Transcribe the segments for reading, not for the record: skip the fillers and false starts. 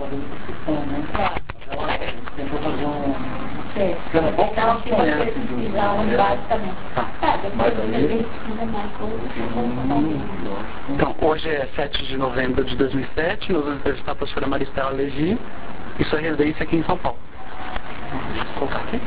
fazendo discussão, né? Ela tentou fazer um... Sim, então que você precisam basicamente. Mas aí... Então, hoje é 7 de novembro de 2007, nós vamos entrevistar a professora Maristela Legi e sua residência aqui em São Paulo. Deixa eu colocar aqui.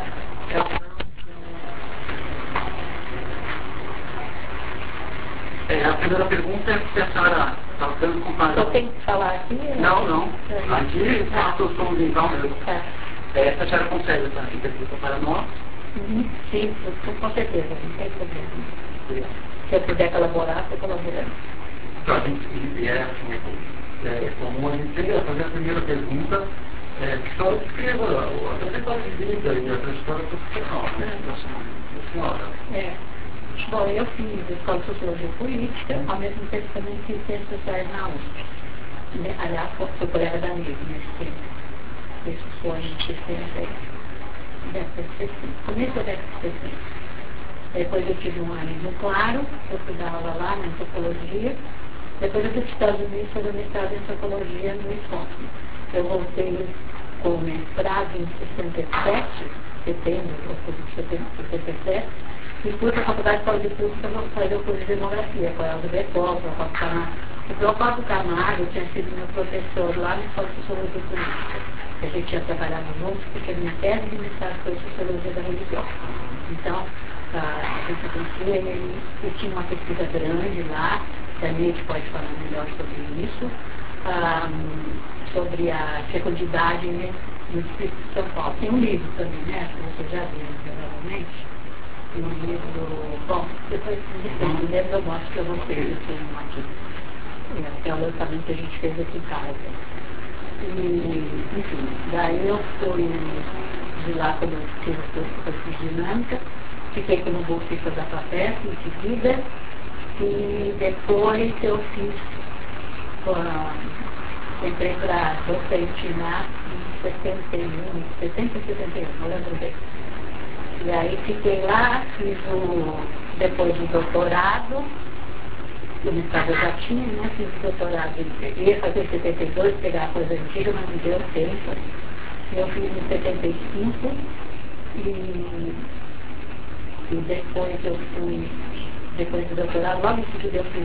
A primeira pergunta é se a senhora está dando comparação. Eu tenho que falar aqui? Não. Aqui faça o som visual mesmo. Se a senhora consegue essa entrevista para nós. Sim, com certeza, não tem problema. Se eu puder colaborar, eu colaboro. Então, a gente comum, a gente queria fazer a primeira pergunta, que a senhora descreva a trajetória de vida e a trajetória profissional, né? Da senhora. Bom, eu fiz Escola de Sociologia Política, ao mesmo tempo também fiz Ciências Sociais na USP. Aliás, fui colega da NIB nesse tempo. Isso foi em 60, começo da década de 60. Depois eu tive um ano no Claro, eu estudava lá na antropologia. Depois eu fui para os Estados Unidos fazer mestrado em antropologia no Wisconsin. Eu voltei com o mestrado em 67, setembro, outubro de 67. E fui para a Faculdade de Saúde Pública para fazer o curso de demografia, com a Elza Bertol, com o Fábio Camargo. O próprio Camargo tinha sido meu professor lá na Escola de Sociologia Política. A gente tinha trabalhado juntos, porque a minha tese de mestrado foi Sociologia da Religião. Então, a gente conhecia ele, e tinha uma pesquisa grande lá, também a gente pode falar melhor sobre isso, sobre a fecundidade no Distrito de São Paulo. Tem um livro também, né? Que vocês já viram, provavelmente. Um livro, bom, depois de lembro eu mostro que eu vou ter esse aqui. É o lançamento que a gente fez aqui em casa. E, enfim, daí eu fui de lá quando eu fiz o curso de dinâmica, fiquei como bolsista da FAPESP em seguida, e depois eu fiz, entrei para docente na em 71, não lembro bem. E aí fiquei lá, fiz depois do doutorado, o mestrado eu já tinha, né? Fiz o doutorado, ia fazer em 72, pegar a coisa antiga, mas não deu tempo. Eu fiz em 75 e depois eu fui, depois do doutorado, logo em seguida eu fiz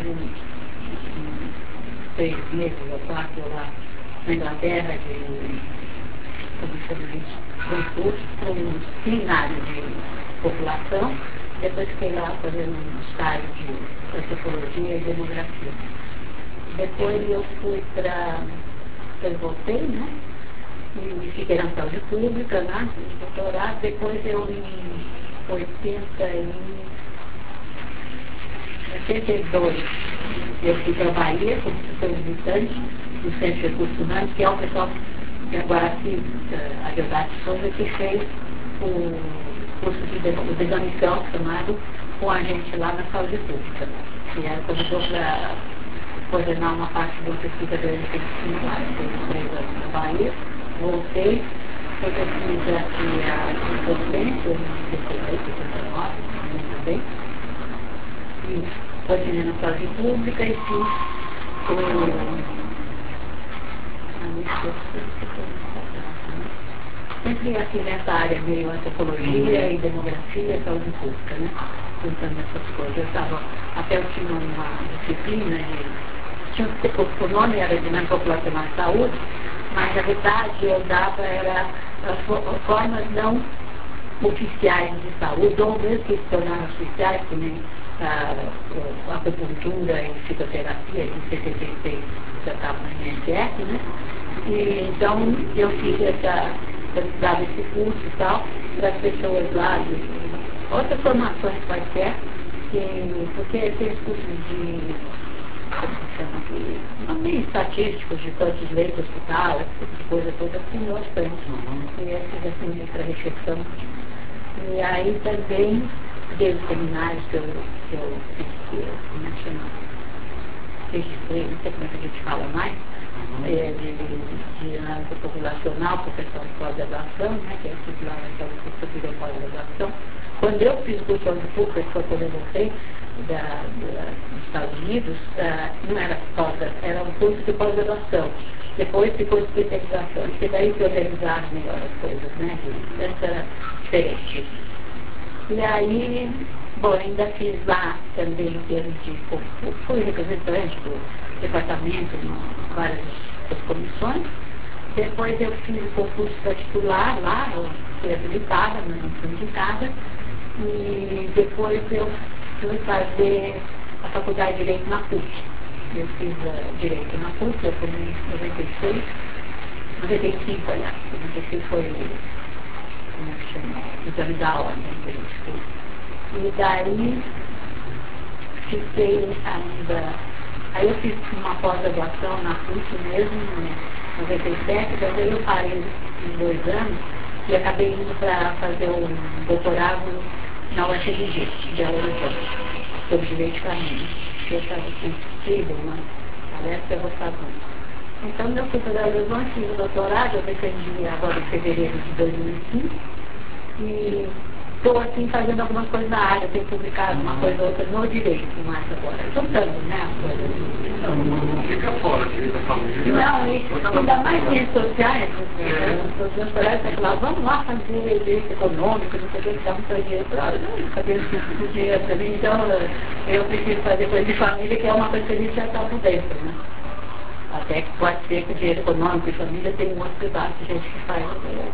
3 meses ou 4 lá na Inglaterra, como chama isso? Um curso para um seminário de população, depois fiquei lá fazendo um estágio de antropologia e demografia. Depois eu fui eu voltei, né? E fiquei na saúde pública, né? Fiz doutorado. Depois eu em 82 eu fui para a Bahia como professor visitante no Centro de Recursos Humanos, que é o pessoal que agora aqui, a Deodate Souza, que fez o curso de examição chamado com a gente lá na saúde pública. E ela convidou para coordenar uma parte de uma pesquisa grande que eles tinham lá. Eu fiz 3 anos na Bahia, voltei, foi pesquisa aqui a docência, em 68, 69, também. E coordenei na saúde pública e fiz sempre aqui nessa área meio antropologia e demografia e saúde pública, né? Juntando essas coisas. Até eu tinha uma disciplina o nome era Dinâmica Populacional de Saúde, mas na verdade eu dava as formas não oficiais de saúde, ou mesmo que se tornaram oficiais, que nem a acupuntura e fitoterapia, em 76 já estava no INSS, né? E então eu fiz eu dava esse curso e tal, para as pessoas lá, de outras formações quaisquer, porque esses cursos de, como se chama, meio estatísticos, de quantos leitos do hospital, essa tipo de coisa toda, assim, bastante. E esses assim, para reflexão. E aí também dei os seminários que eu como é que chama? Registrei, não sei como é que a gente fala mais, de análise populacional para o pessoal de pós-graduação, né, que é o lá na saúde pública de pós-graduação. Quando eu fiz o curso de pública, que foi quando eu voltei dos Estados Unidos, não era era um curso de pós-graduação. Depois ficou especialização, porque daí que organizaram melhor as coisas, né? Antes era diferente. E aí, bom, ainda fiz lá também em termos de, fui representante do departamento em várias das comissões. Depois eu fiz o concurso para titular lá, eu fui habilitada, mas não fui indicada. E depois eu fui fazer a faculdade de Direito na PUC. Eu fiz Direito na PUC, eu fui em 96, 95, aliás, 96 foi, como é que chama, exame da ordem que a gente fez. E daí fiquei ainda, aí eu fiz uma pós-graduação na PUC mesmo, em 97, mas aí eu parei em 2 anos e acabei indo para fazer um doutorado na UFMG, de Alagoas, sobre direito de família, que eu estava sensível, mas aliás eu gostava muito. Então eu fui para Alagoas, fiz o doutorado, eu defendi agora em fevereiro de 2005, e estou assim fazendo algumas coisas na área, tenho publicado uma coisa ou outra no direito, mais agora, juntando, né, as coisas. Não fica fora da família. Não, e ainda mais redes sociais, os meus colegas falavam, vamos lá fazer direito econômico, não sei o que, dá muito dinheiro. Eu falei, não, cadê esse dinheiro para mim? Então, eu preciso fazer coisa de família, que é uma coisa que a gente já está por dentro, né? Até que pode ser que o dinheiro econômico e família tem um outro pedaço de gente que faz,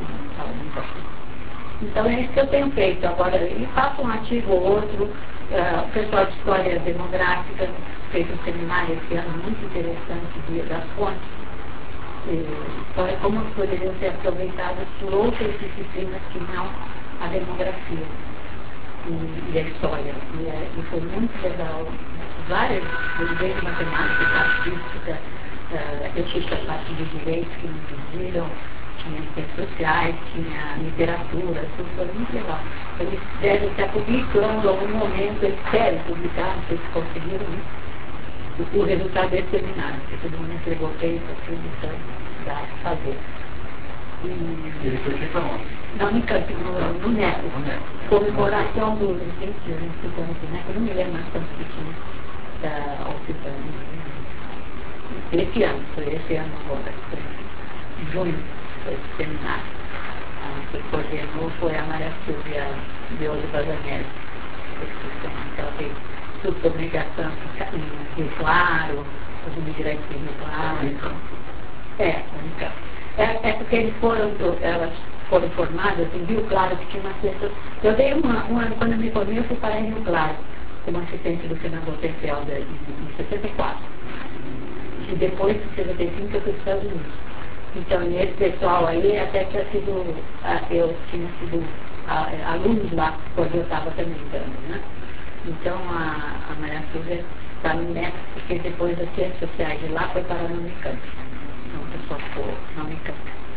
então é isso que eu tenho feito agora, e faço um artigo ou outro, o pessoal de história demográfica fez um seminário esse ano muito interessante, Dia das Fontes, história, como poderiam ser aproveitadas por outras disciplinas que não a demografia e a história, e foi muito legal, várias, desde matemática, estatística, eu fiz a parte de direitos que me pediram, tinha ciências sociais, tinha literatura, tudo foi muito legal. Eles devem estar publicando em algum momento, eles querem publicar, não sei se conseguiram, né? O resultado desse seminário, porque todo mundo entregou tempo, tudo, então dá para fazer. Ele foi feito aonde? Na Unicamp, no NECO, comemoração dos 20 anos do NECO, eu não me lembro mais quanto que tinha da Occitânia. Esse ano, foi esse ano agora, foi em junho. Esse seminário. Quem coordenou foi a Maria Silvia de Oliva Zanelli. Ela fez tudo sobre migração em Rio Claro, os imigrantes em Rio Claro. É porque elas foram formadas em Rio Claro, que tinha uma pessoa. Eu dei quando eu me formei, eu fui para Rio Claro, como assistente do senador Tenfelder em 64. E depois, em 75, eu fui para os Estados Unidos. Então, esse pessoal aí, até tinha sido, eu tinha sido aluno lá, quando eu estava também dando, né? Então, a Maria Silvia está no MEC, porque depois as ciências sociais de lá foi para a Unicamp. Então, o pessoal ficou na Unicamp.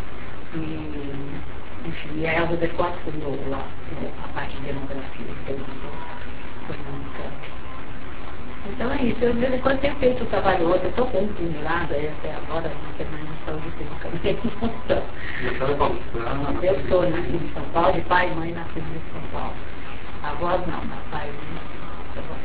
E a Elza Bercotti fundou lá a parte de demografia, então, foi na Unicamp. Então é isso, eu de vez em quando tenho feito o trabalho outro, eu estou continuado até agora, não sei mais na saúde pública, não tem função. Eu sou nascida em São Paulo, de pai e mãe nascidos em São Paulo. Avós não, mas pai e mãe, eu gosto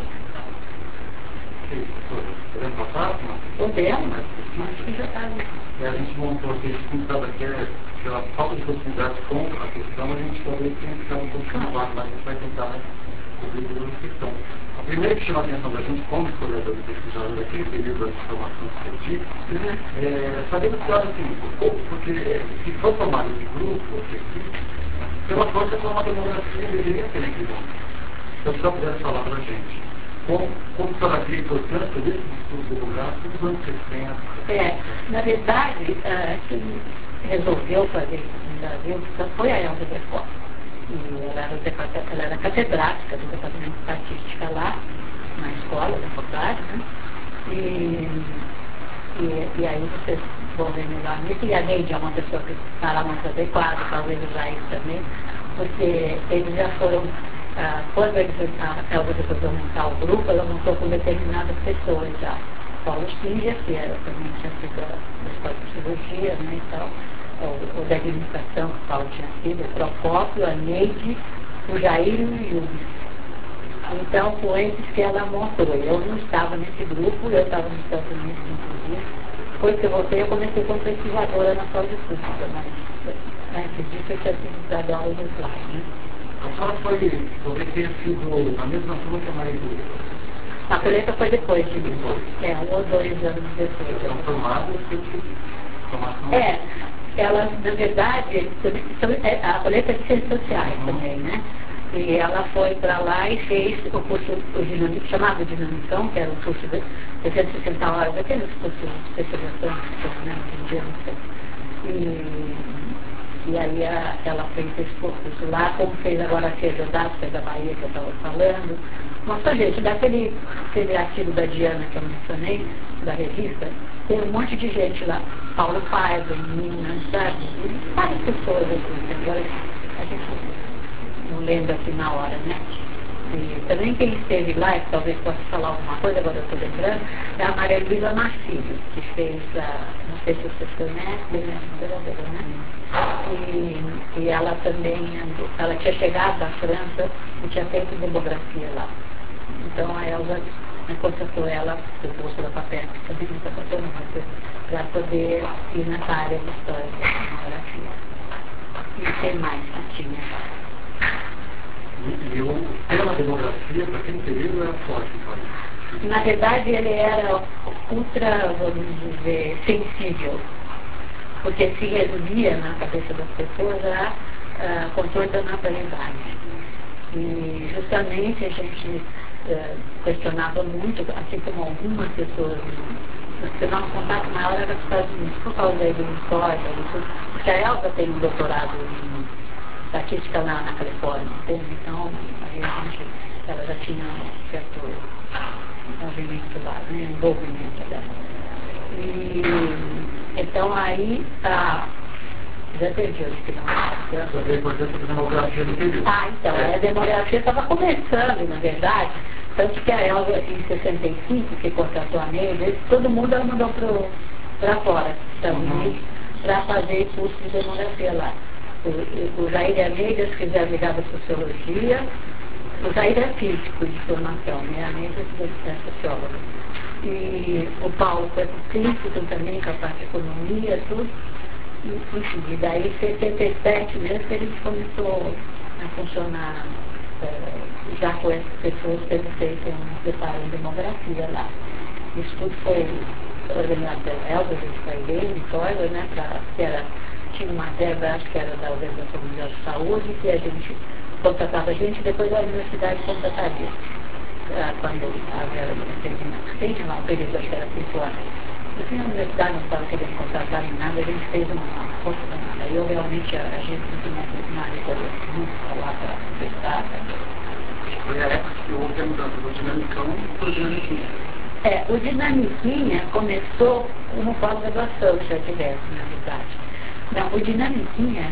de podemos passar? Podemos, mas que já está ali. A gente montou aqui, a gente pensava que pela falta de possibilidade com a questão, a gente talvez tenha que ficar um pouco no vácuo, mas a gente vai tentar cobrir todas as questões. A primeira que chama a atenção da gente, como historiador e pesquisador aqui, devido às informações que eu tive, sabemos que, assim, porque se for formado de grupo, pela força de uma demografia, deveria ser equilibrado. Então, se eu pudesse falar para a gente, como a senhora vê a importância desse estudo demográfico dos anos 60? Na verdade, quem resolveu fazer isso no Brasil foi a Elza Bercotti. Ela era catedrática do departamento de estatística lá, na escola, na faculdade, né? E aí vocês vão ver melhor nisso, e a Neide é uma pessoa que está lá muito adequada, talvez usar isso também, porque eles já foram, quando a Elza resolveu montar o grupo, ela montou com determinadas pessoas já. Paulo Singer, que também tinha sido da escola de cirurgia, né, e tal. O da administração, que o Paulo tinha sido, o Procópio, a Neide, o Jair e o Yuri. Então, foi esses que ela montou. Eu não estava nesse grupo, eu estava nos Estados Unidos, inclusive, Depois que eu voltei, eu comecei como pesquisadora na saúde pública, mas antes disso eu tinha sido dado aula no slide, né? A senhora poderia ter sido na mesma turma que a Maria Júlia? A colheita foi depois de mim. Depois. 1 ou 2 anos depois. Eles são formados em formação? Elas, na verdade, a colheita de ciências sociais também, né? E ela foi para lá e fez o curso chamado Dinamicão, que era o curso de 360 horas, aqueles cursos de especialização, né? Hoje em dia não sei. E aí ela fez esse curso lá, como fez agora a César da Bahia, que eu estava falando. Nossa, gente, daquele artigo da Diana que eu mencionei, da revista, tem um monte de gente lá. Paulo Paiva, Minas, sabe? E várias pessoas assim, agora a gente não lembra assim na hora, né? E também quem esteve lá, e talvez possa falar alguma coisa, agora eu estou lembrando, é a Maria Luísa Marcílio, que fez não sei se vocês conhecem, né? E ela também, ela tinha chegado da França e tinha feito demografia lá. Então a Elza contratou ela, o curso da FAPESP também, não está passando muito, para poder ir nessa área de história da demografia. E tem mais que tinha. E o tema demografia, para aquele período, era forte. Na verdade, ele era ultra, vamos dizer, sensível, porque se resumia na cabeça das pessoas a controle da natalidade. E justamente a gente questionava muito, assim como algumas pessoas, o nosso contato maior era com os Estados Unidos, por causa da história, porque a Elza tem um doutorado em estatística lá na Califórnia, entende? Então aí ela já tinha um certo movimento lá, né? Envolvimento dela. E então aí já perdi o que não. Sobre a importância da demografia no período. Então, a demografia estava começando, na verdade. Tanto que a Elza, em 65, que contratou a Neide, todo mundo ela mandou para fora, Estados Unidos, para fazer curso de demografia lá. O Jair e a Neide fizeram ligado à sociologia. O Jair é físico de formação, né? A Neide é socióloga. E o Paulo foi crítico também, com a parte de economia, tudo. Enfim, e daí em 77 mesmo que a gente começou a funcionar já com essas pessoas tendo feito um preparo em demografia lá. Isso tudo foi organizado pela Elza, a gente foi bem, Vitória, né, tinha uma verba, acho que era da Organização Mundial de Saúde, que a gente contratava a gente, depois a universidade contrataria. Quando a verba tem lá um período, acho que era 5 anos. Assim, a universidade não estava querendo contratar nem nada, a gente fez uma força danada. Eu realmente, a gente não tinha mais muito lá para prestar. Foi a época que houve a mudança do Dinamicão para o Dinamiquinha. O Dinamiquinha começou como pós-graduação, já tivesse, na verdade. Não, o Dinamiquinha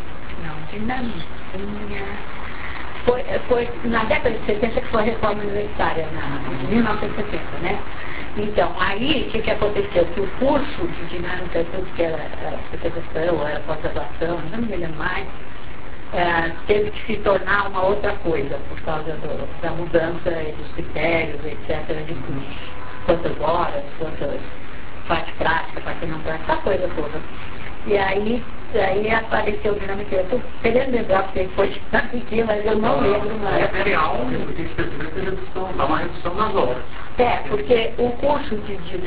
foi na década de 70 que foi a reforma universitária, em 1970, né? Então, aí, o que aconteceu? Que o curso de dinâmica, tudo que era especialização, era pós-graduação, não me lembro mais, teve que se tornar uma outra coisa, por causa da mudança dos critérios, etc., de curso. Quantas horas, quantas parte prática, parte não prática, essa coisa toda. E aí apareceu o dinâmica. Eu estou querendo lembrar porque foi dinâmica, mas eu não lembro mais. É real, tem que perceber redução, dá uma redução nas horas. Porque o curso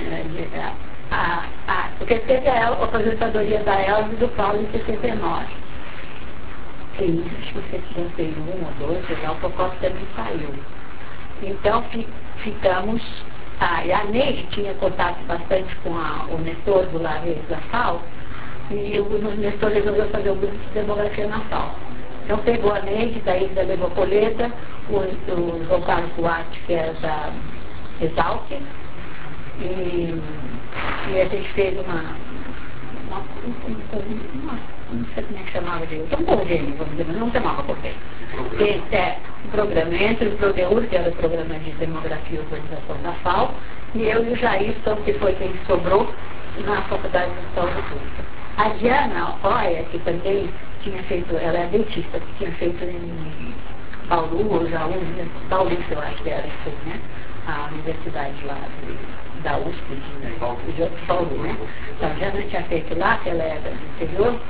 porque teve a aposentadoria da Elza e do Paulo em 69. E acho que 71 ou 2, sei lá, o Cocó também saiu. Então ficamos. E a Neide tinha contato bastante com o Nestor do Lares da FAO, e o Nestor resolveu fazer um grupo de demografia na FAO. Então pegou a Neide, daí levou a Coleta, o João Carlos Duarte, que era da Exalc, e a gente fez não sei como é que chamava de um convênio, vamos dizer, mas não chamava convênio. Um programa entre o PRODEUR, que era o programa de demografia e urbanização da FAO, e eu e o Jairson, que foi quem sobrou na Faculdade de Saúde Pública. A Diana Oia, que também tinha feito, ela é dentista, que tinha feito em Bauru, ou Jaú, Paulista, eu acho que era, né? A universidade lá da USP de Paulo, né? Então, já não tinha feito lá, que ela era do interior,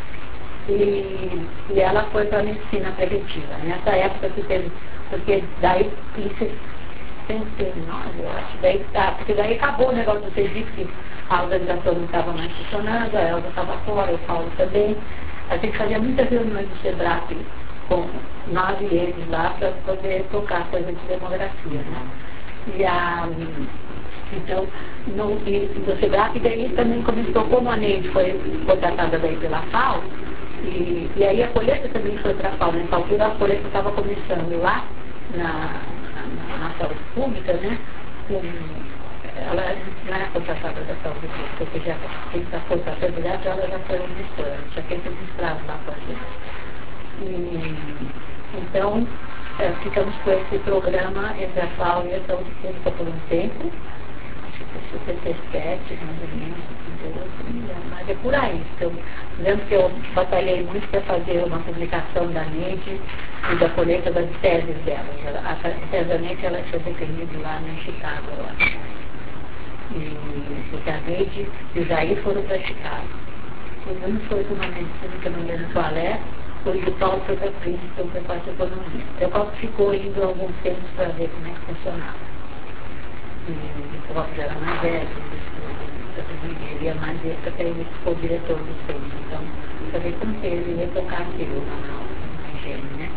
e ela foi para a medicina preventiva. Nessa época que teve, porque daí, em 69, eu acho, porque daí acabou o negócio do serviço, que a organização não estava mais funcionando, a Elza estava fora, o Paulo também. A gente fazia muitas reuniões do SEBRAP com nós e eles lá para poder tocar coisa de demografia, né? Então, no SEBRAP daí também começou, como a Neide foi contratada daí pela FAO, e aí a colheita também foi para a FAO. Nessa altura a colheita estava começando lá na saúde pública, né? Ela não era contratada da saúde pública, porque já quem está contratada, ela já foi administrada, já quem foi administrado lá com a gente. Então, ficamos com esse programa entre a FAO e a saúde pública por um tempo, acho que foi 77, mais ou menos, 52, mas é por aí. Eu lembro que eu batalhei muito para fazer uma publicação da Neide e da colheita das teses dela. A tese da Neide, ela foi defendida lá em Chicago, eu acho. Porque a Neide e o Jair foram para Chicago. O Bruno foi para uma medicina que eu não lembro qual é, o Paulo foi para Princeton, foi para a economia. O Paulo ficou indo alguns tempos para ver como é que funcionava. E o Paulo já era mais velho, ele ia mais ver, porque ele ficou diretor do centro. Então, eu falei com ele, ele ia tocar aquilo na higiene, né?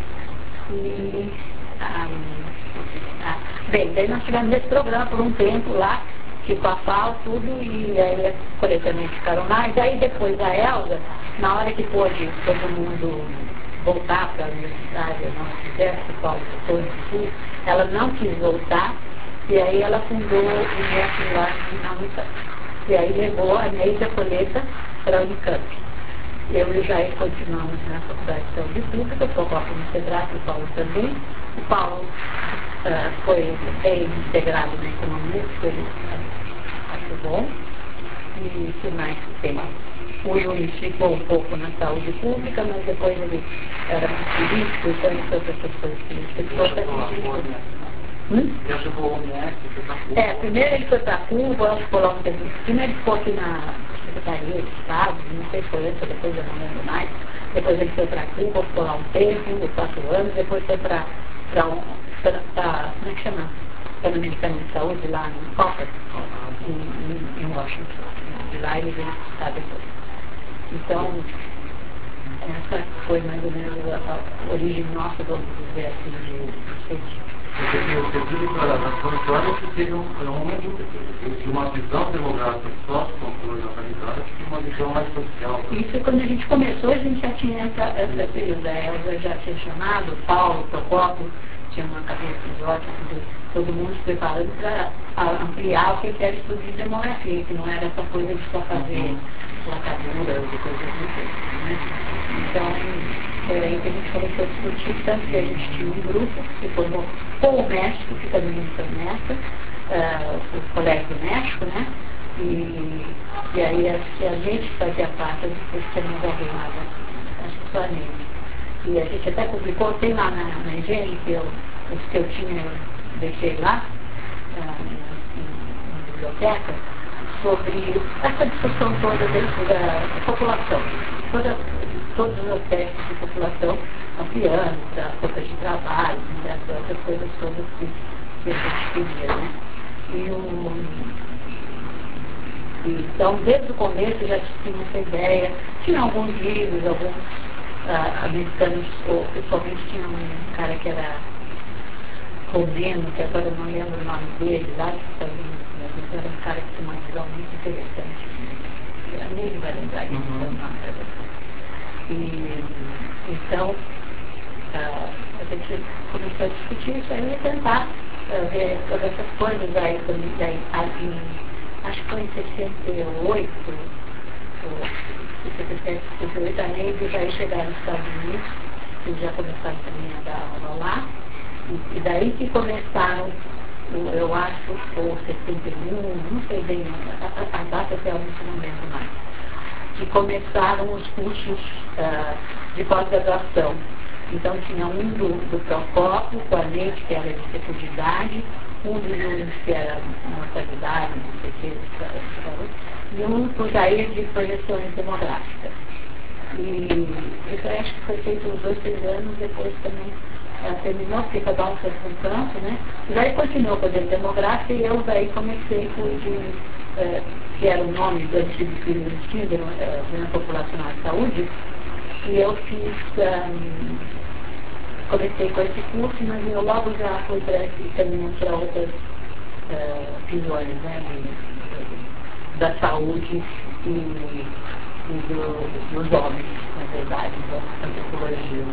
Bem, daí nós tivemos esse programa por um tempo lá, que com a FAO tudo, e aí as coletamentos ficaram mais. Aí depois a Elza, na hora que pôde todo mundo voltar para a universidade, não tivesse, o Paulo todo tudo, ela não quis voltar, e aí ela fundou o método lá na Unicamp. E aí levou a Neide a colheita para a Unicamp. Eu e o Jair continuamos na Faculdade de Saúde Pública, eu coloco no SEBRAP, o Paulo também. O Paulo foi bem integrado na economia, que ele achou bom. E que mais tem? O Luiz ficou um pouco na saúde pública, mas depois ele era político, então ele foi para essas coisas políticas. Já chegou ao OMS, foi para Cuba. Primeiro ele foi para Cuba, ficou lá um tempo. Primeiro ele ficou aqui na Secretaria de Estado, não sei se foi antes ou depois, eu não lembro mais. Depois ele foi para Cuba, ficou lá um tempo, 4 anos, depois foi para como é que chama? Pan-Americano de Saúde, lá no Copper, em Washington. De lá ele veio visitar depois. Então, essa foi mais ou menos a origem nossa, vamos dizer assim, de ciência. Eu tive na sua história que teve uma visão demográfica sócio-controle localizada, que uma visão mais social. Isso, quando a gente começou, a gente já tinha essa período. A Elza já tinha chamado, o Paulo, o Procopio, tinha uma cabeça de ótimo, todo mundo se preparando para ampliar o que era estudo de demografia, que não era essa coisa de só fazer lacadura ou coisas do tipo, né? Então, foi aí que a gente começou a discutir, tanto que a gente tinha um grupo que formou com o México, que também está nessa, o Colégio do México, né? E aí a gente fazia parte, depois tínhamos alguém lá, acho que só a Neide. E a gente até publicou, tem lá na Higiene, os que eu tinha, deixei lá, na biblioteca, sobre essa discussão toda dentro da população. Todos os aspectos de população, ampliando, a força de trabalho, essas coisas todas que a gente queria, né? Então, desde o começo já tinha essa ideia, tinha alguns livros, alguns americanos, ou principalmente tinha um cara que era romeno, que agora eu não lembro o nome dele, lá dos Estados Unidos, mas era um cara que tinha uma visão muito interessante. A Neide vai lembrar disso, então, a gente começou a discutir isso aí e tentar ver todas essas coisas aí, acho que foi em 68, em 67, 68, a Neide já chegaram nos Estados Unidos, eles já começaram também a dar aula lá, e daí que começaram, eu acho, ou 71, não sei bem, a data realmente não lembro mais, que começaram os cursos de pós-graduação. Então tinha um do Procopio, com a Neide, que era de fecundidade, um dos números que era mortalidade, não sei o que, e um por daí de projeções demográficas. E isso eu acho que foi feito uns 2, 3 anos, depois também terminou, porque cada um foi para um campo, né? E daí continuou fazendo demográfica e eu daí comecei com que era o nome do antigo filho do Destino, Desenvolvimento Populacional de Saúde, e eu comecei com esse curso, mas eu logo já fui caminhando para outras visões, né? Da saúde e dos homens, na verdade, da antropologia.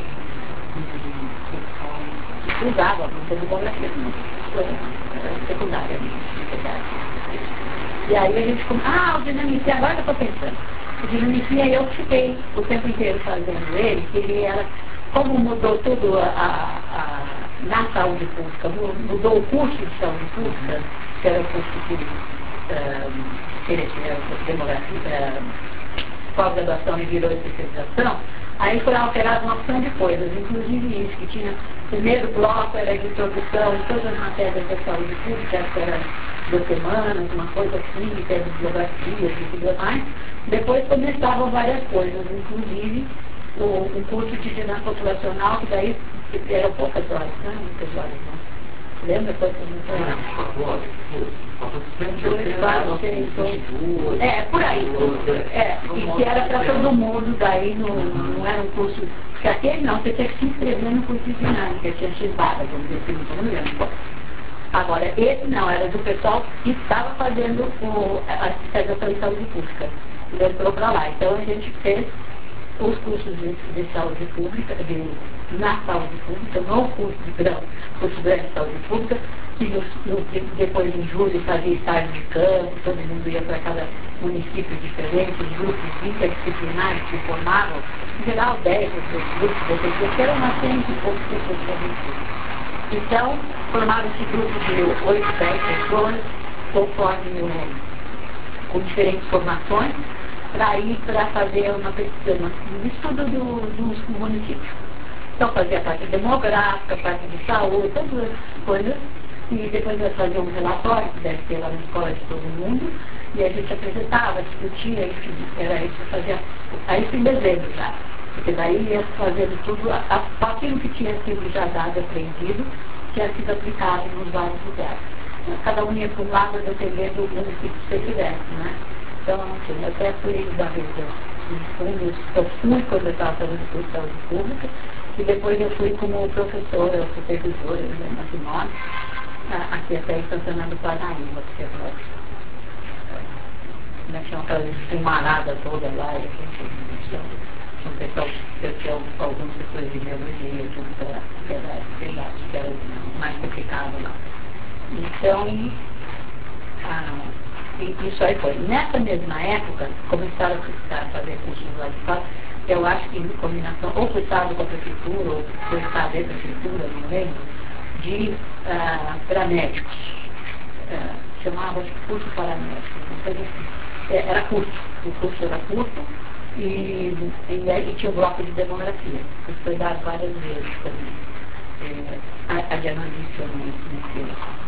Usava muita demografia secundária, na verdade. E aí a gente o dinamicia, agora que eu estou pensando. O dinamicia eu fiquei o tempo inteiro fazendo ele, que ele era, como mudou tudo na saúde pública, mudou o curso de saúde pública, que era o curso de demografia, pós-graduação e virou especialização, aí foi alterado uma opção de coisas, inclusive isso, que tinha o primeiro bloco era de introdução de todas as matérias da saúde pública, que era 2 semanas, uma coisa assim, teve biografias e tudo mais. Depois começavam várias coisas, inclusive um curso de dinâmica populacional, que daí eram poucas horas, né? Muitas horas, né? Lembra quantas horas? 4 horas. Por aí. E que era para todo mundo, daí não era um curso. Porque aquele não, você tinha que se inscrever no curso de dinâmica, tinha X-vagas, vamos dizer assim, não me lembro. Agora, esse não, era do pessoal que estava fazendo a especialização em saúde pública. Ele entrou para lá. Então a gente fez os cursos de saúde pública, na saúde pública, no curso de saúde pública, que depois em julho fazia estágio de campo, todo mundo ia para cada município diferente, os grupos interdisciplinares que formavam, em geral 10 grupos, que eram umas 100 e poucos pessoas de saúde pública. Então, formaram-se grupos de 8, 10 pessoas, conforme com diferentes formações, para ir para fazer uma pesquisa, um estudo dos municípios. Então fazia a parte demográfica, a parte de saúde, todas as coisas, e depois nós fazíamos um relatório, que deve ter lá na escola de todo mundo, e a gente apresentava, discutia, enfim, era isso que fazia, aí em dezembro já, porque daí ia fazendo tudo, aquilo que tinha sido já dado, aprendido, tinha sido aplicado nos vários lugares. Cada um ia para um lado, dependendo do município que você tivesse, né? Então, assim, eu até fui da vez eu fui quando eu estava fazendo curso de saúde pública, e depois eu fui como professora, supervisora, nesse nome, aqui até em Santana do Parnaíba, que é tinha aquela fumarada toda lá, e a gente tinha um pessoal que tinha alguns pessoas de biologia, que era mais complicado lá. Então, isso aí foi. Nessa mesma época, começaram a fazer cursos lá de fora, eu acho que em combinação, ou foi estado com a prefeitura, ou foi estado da prefeitura, não lembro, para médicos. Chamava de curso para médicos. Era curto, o curso era curto, e tinha um bloco de demografia, que foi dado várias vezes também. A Diana disse nesse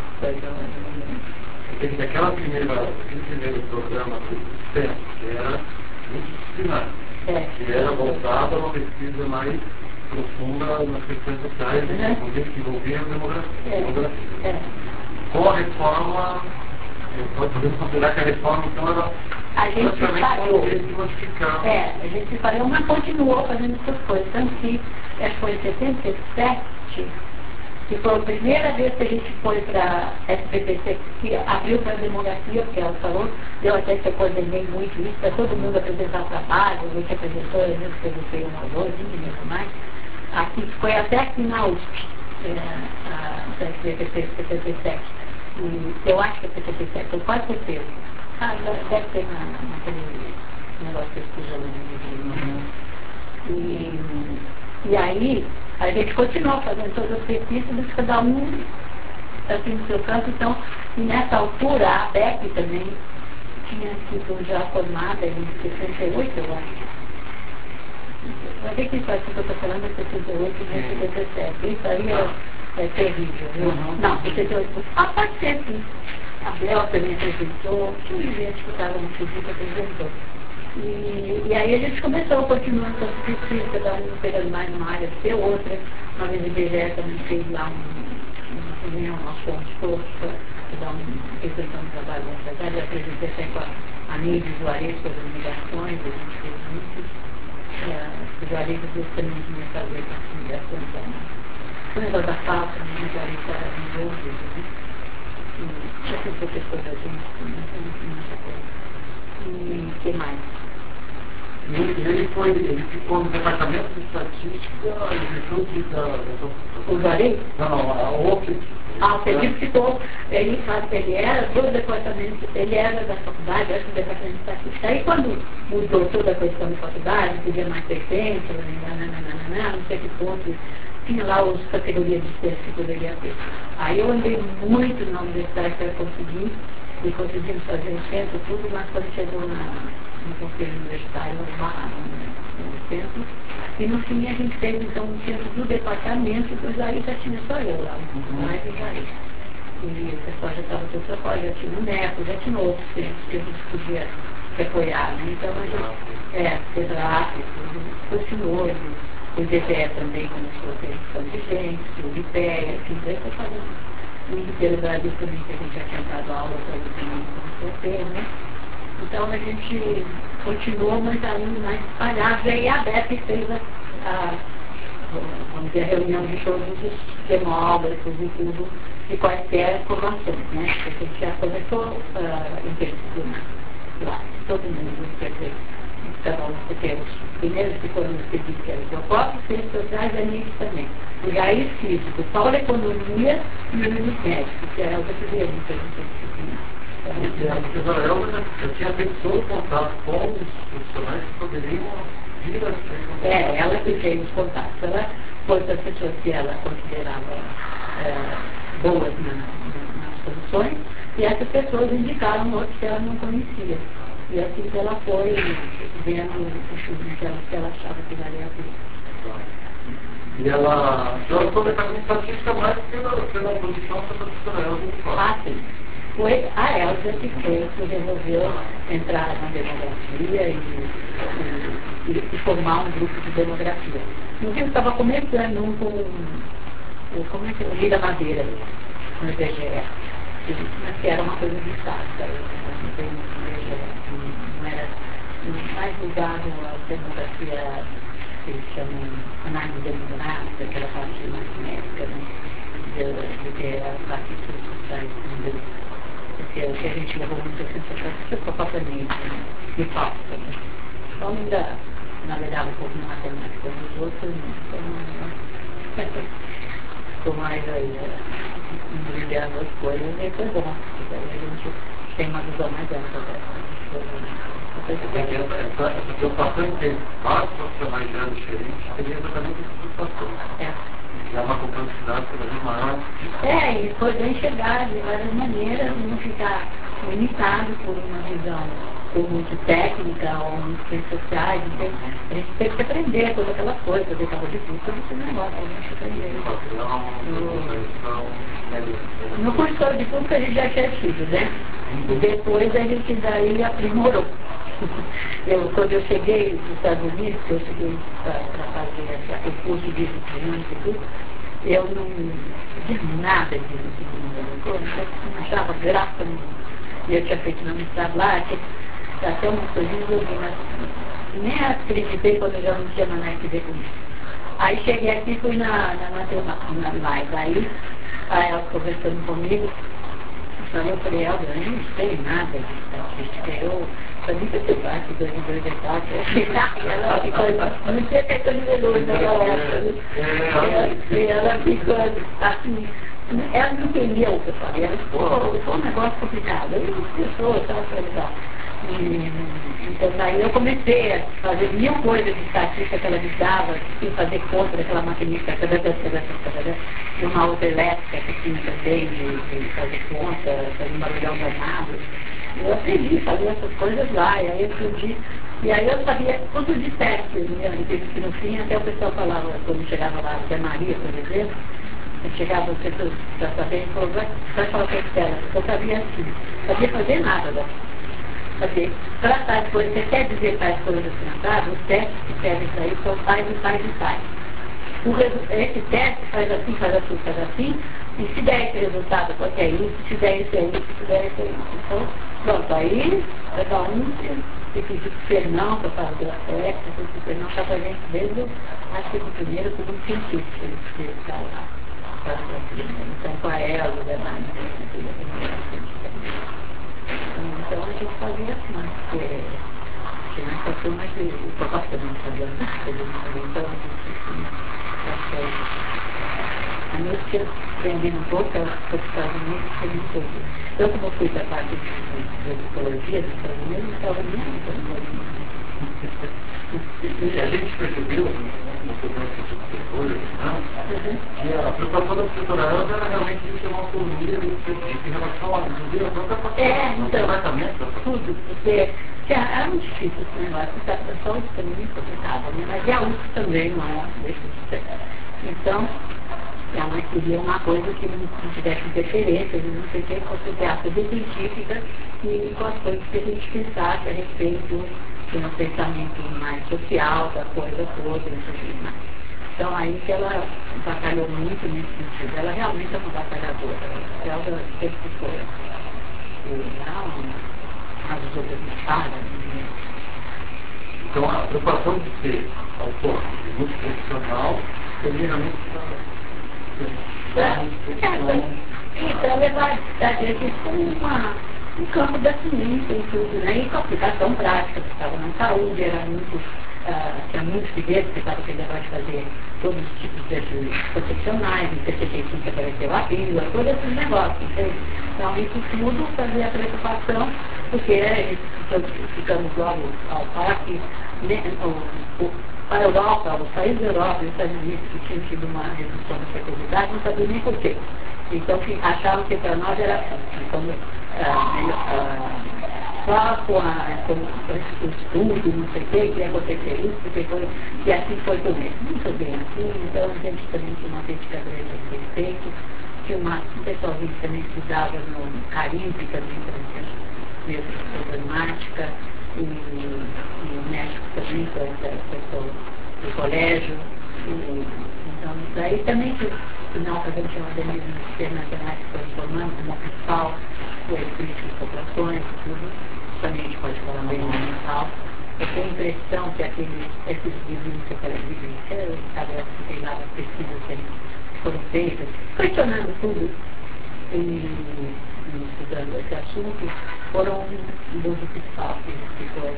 coisa. Aquele primeiro programa do STEM, que era multidisciplinar, que era voltado a uma pesquisa mais profunda nas questões sociais, que envolvia a demografia. Com a reforma, podemos considerar que a reforma, então, era a gente parou. A gente parou, mas continuou fazendo essas coisas. Tanto que, acho que foi em 77, que foi a primeira vez que a gente foi para a SPPC, que abriu para a demografia, que ela falou, eu até que eu coordenei muito isso, para todo mundo apresentar trabalho, a gente apresentou, eu mesmo apresentei uma ou 2, 20 mesmo mais. Aqui, foi até aqui na USP, a SPPC 77. E eu acho que é 77, tenho quase certeza. Deve ter naquele negócio que eu escrevi. E aí, a gente continuou fazendo todas as pesquisas, cada um assim no seu canto. Então, e nessa altura, a ABEC também tinha sido já formada em 68, eu acho. Vai ver que isso aqui que eu estou falando é 68, não é 77. Isso aí é terrível, viu? Não, 68%. Ah, pode ser sim. A Bel também apresentou, tinha gente que estava no Felipe apresentou. E aí a gente começou, continuando com as pesquisas, cada um pegando mais uma área do que outra. Uma vez o IBGE também fez lá uma reunião, nós fomos todos para dar apresentando um trabalho nessa área. Eu apresentei até com a Nídia Juarez sobre as migrações, a gente fez muito. O Juarez também tinha fazer com as migrações também. O negócio da falta, o Juarez era envolvido, né? Já foi professor da gente, muita coisa. E o que mais? Ele ficou no departamento de estatística e virtude da... O Juarez? Não, a outra. O Felipe ficou, ele era do departamento, ele era da faculdade, era do departamento de estatística. Aí quando mudou toda a questão da faculdade, não podia mais ter tempo, não sei que ponto, tinha lá as categorias de ciência que poderia ter. Aí eu andei muito na universidade para conseguir, e conseguimos fazer um centro, tudo, mas quando chegou no conselho universitário, nós barramos no centro, e no fim a gente fez então um centro do departamento, pois aí já tinha só eu lá, mais o Jair. E o pessoal já estava todo trabalho, já tinha o Neco, já tinha outros centros que a gente podia apoiar, né? Então a gente fez rápido, continuou, o IBGE também começou a ter edição de gente, o IPEA, assim, daí foi fazendo. O Ministério do Brasil também, que a gente já tinha dado aula para ele também começou a ter, né? Então a gente continuou, mas ainda mais espalhado. E aí a BEP fez vamos dizer, a reunião de todos os demógrafos e tudo, de quaisquer formações, né? Porque a gente já começou interdisciplinar lá, todo mundo, quer dizer, então, porque os primeiros que foram escolhidos, que eram os antroposóficos, ciências sociais e amigos também. O Jair Físico, só a economia e o médicos, que era o que eu queria muito disciplinar. Eu tinha feito todo o contato com os profissionais que poderiam vir a ser. Ela que fez os contatos. Ela foi para as pessoas que ela considerava boas nas posições, e essas pessoas indicaram outros que ela não conhecia. E assim que ela foi vendo o chute que ela achava que valia a pena. E ela foi departamento de estatística mais pela posição da professora Elza. Sim. Foi a Elza que resolveu entrar na demografia e formar um grupo de demografia. Inclusive estava começando como é que é? O Lira Madeira, no IBGE. Que era uma coisa de Estado, não era mais ligado à demografia que eles chamam análise demográfica, aquela parte mais médica, né? De ter a parte sociais, porque o que a gente levou muito a sensação foi propriamente de falta. Então ainda navegava um pouco na matemática dos outros, então ficou mais aí brilhando as coisas, e foi bom, porque aí a gente tem uma visão mais ampla dessas coisas. Essa preocupação em ter vários profissionais de áreas diferentes seria exatamente essa preocupação. Já uma complexidade cada vez maior. E poder chegar de várias maneiras e não ficar limitado por uma visão ou muito técnica ou muito ciências sociais. Então, a gente tem que aprender toda aquela coisa, fazer cabo de curso, todo esse negócio, a gente aprender. No curso de curso a gente já tinha tido, né? E depois a gente daí aprimorou. Quando eu cheguei nos Estados Unidos, eu cheguei para fazer o curso de vigilância e tudo, eu não tinha nada disso, eu não achava graça nenhuma. E eu tinha feito meu mestrado lá, até umas coisinhas eu vi, mas nem acreditei quando eu já não tinha mais nada a ver com isso. Aí cheguei aqui e fui na matemática, aí ela conversando comigo, eu falei, eu não sei nada de estatística, eu sabia que eu parte de 2024, ela ficou, não sei o que eu me naquela época, e ela ficou assim, ela não entendia o que eu falei, ela ficou, foi um negócio complicado, eu não pensou, estava legal. Então daí eu comecei a fazer mil coisas de estatística que ela me dava, que fazer conta daquela maquinística, de uma outra elétrica que tinha também, de fazer conta, fazer um barulhão danado. Eu aprendi a fazer essas coisas lá, e aí eu aprendi, e aí eu sabia tudo de teste, que no fim até o pessoal falava, quando chegava lá, até Maria, por exemplo, Eu chegava no setor para saber e falou, vai falar com a Estela, eu sabia assim, não sabia fazer nada daqui. Fazer, tratar de coisas, você quer dizer tais coisas assim, os testes que pedem para isso são tais e tais e tais. Esse teste faz assim, faz assim, e se der esse resultado, é isso, se der isso, é isso, se der isso, é isso. Então, pronto, aí, cada um se pedir ser não para fazer a festa, se ser não está fazendo desde, acho que no primeiro, segundo científico, que ele está lá. Então, com a Ela, o Bernardo, então a gente fazia assim, porque tinha essa turma que o papai também fazia muito, então a minha tia aprendendo um pouco, ela foi para os Estados Unidos, foi muito pouco. Eu como fui da parte de psicologia dos Estados Unidos, não estava nem e a gente percebeu no programa de professores, que a preocupação da professora era realmente de ter uma autonomia em relação a a própria então, tudo, porque era muito difícil esse negócio, a saúde também é muito complicada, mas a USP também não é, deixa de ser. Então, ela queria uma coisa que não tivesse interferência, não sei o que, fosse teatro científica e com as coisas que a gente pensasse a respeito de um pensamento mais social, da coisa toda, não sei o que mais. Então, aí que ela batalhou muito nesse sentido. Ela realmente é uma batalhadora. Ela sempre foi. As outras espadas. Então, a preocupação de ser autor e muito profissional, seria realmente para levar a gente com um campo da ciência e tudo, né? E com aplicação prática, que estava na saúde, era muito, tinha muitos figueiros que estavam querendo fazer todos os tipos de profissionais, em 65 apareceu a pílula, todos esses negócios. Então, isso tudo fazia preocupação, porque ficamos logo ao parque, para a Europa, os países da Europa e os Estados Unidos que tinham tido uma redução da fertilidade, não sabiam nem por quê. Então, achavam que para nós era como, só com o estudo, não sei o que ia acontecer isso, porque foi, e assim foi também. Não foi bem assim, então a gente também tinha uma crítica grande a esse respeito. Tinha um pessoalzinho que também estudava no Caribe, também para mesmo problemática, e o médico também, que era pessoa do colégio. Então, daí também que final a gente tinha uma organismo internacionais que foi formando como principal, foi política de populações e tudo, também a gente pode falar bem mental. Eu tenho a impressão que esses livros que eu falei, que tem lá as pesquisas que foram feitas, questionando tudo e estudando esse assunto, foram um uso principal que foi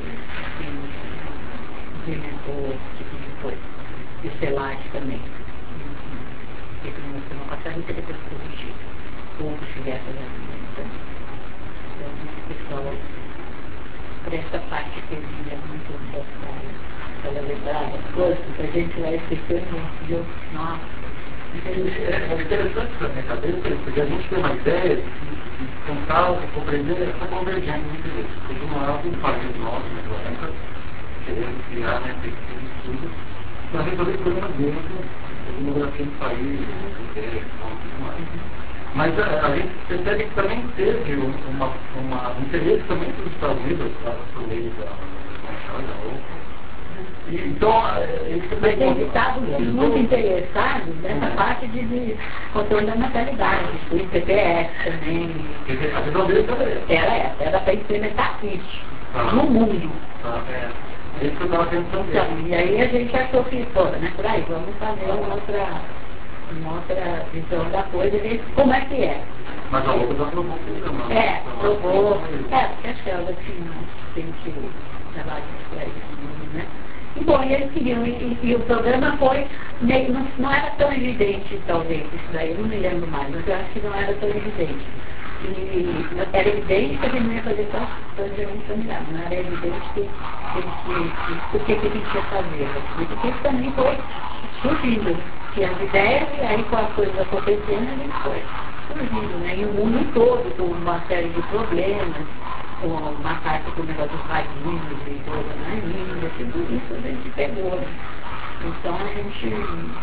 implementou esse tipo de coisa. E o CELAC também. Que não passava muita coisa positiva. Ou se tivesse então, o pessoal, por essa parte que ele é muito importante para lembrar das coisas, que a gente vai esquecendo, viu? Nossa. É interessante também, porque a gente tem uma ideia de contar, de compreender essa convergência de interesses. Por um lado, um país nosso, na época, querendo criar pesquisa e tudo, para resolver problemas dele, a demografia do país, tudo mais. Mas a gente percebe que também teve um interesse também dos Estados Unidos, por meio da OPA. Então, mas eles estavam muito interessados nessa parte de controle da natalidade, o IPPS também. A visão deles era para implementar isso no mundo. É isso que eu estava pensando. Então, e aí a gente achou que, né, por aí, vamos fazer uma outra visão da coisa e ver como é que é. Mas a outra já provou tudo, né? Provou. Porque acho que ela tem que trabalhar com isso, né? E bom, e eles queriam, e o programa foi, não era tão evidente, talvez, isso daí, eu não me lembro mais, mas eu acho que não era tão evidente. E era evidente que a gente não ia fazer só planejamento familiar, não era evidente o que a gente ia fazer. Porque isso também foi surgindo, que as ideias, e aí com as coisas acontecendo, a gente foi surgindo, né? E o mundo todo, com uma série de problemas, com uma parte com o negócio dos vaguinhos e toda, né? Tudo isso a gente pegou. Então a gente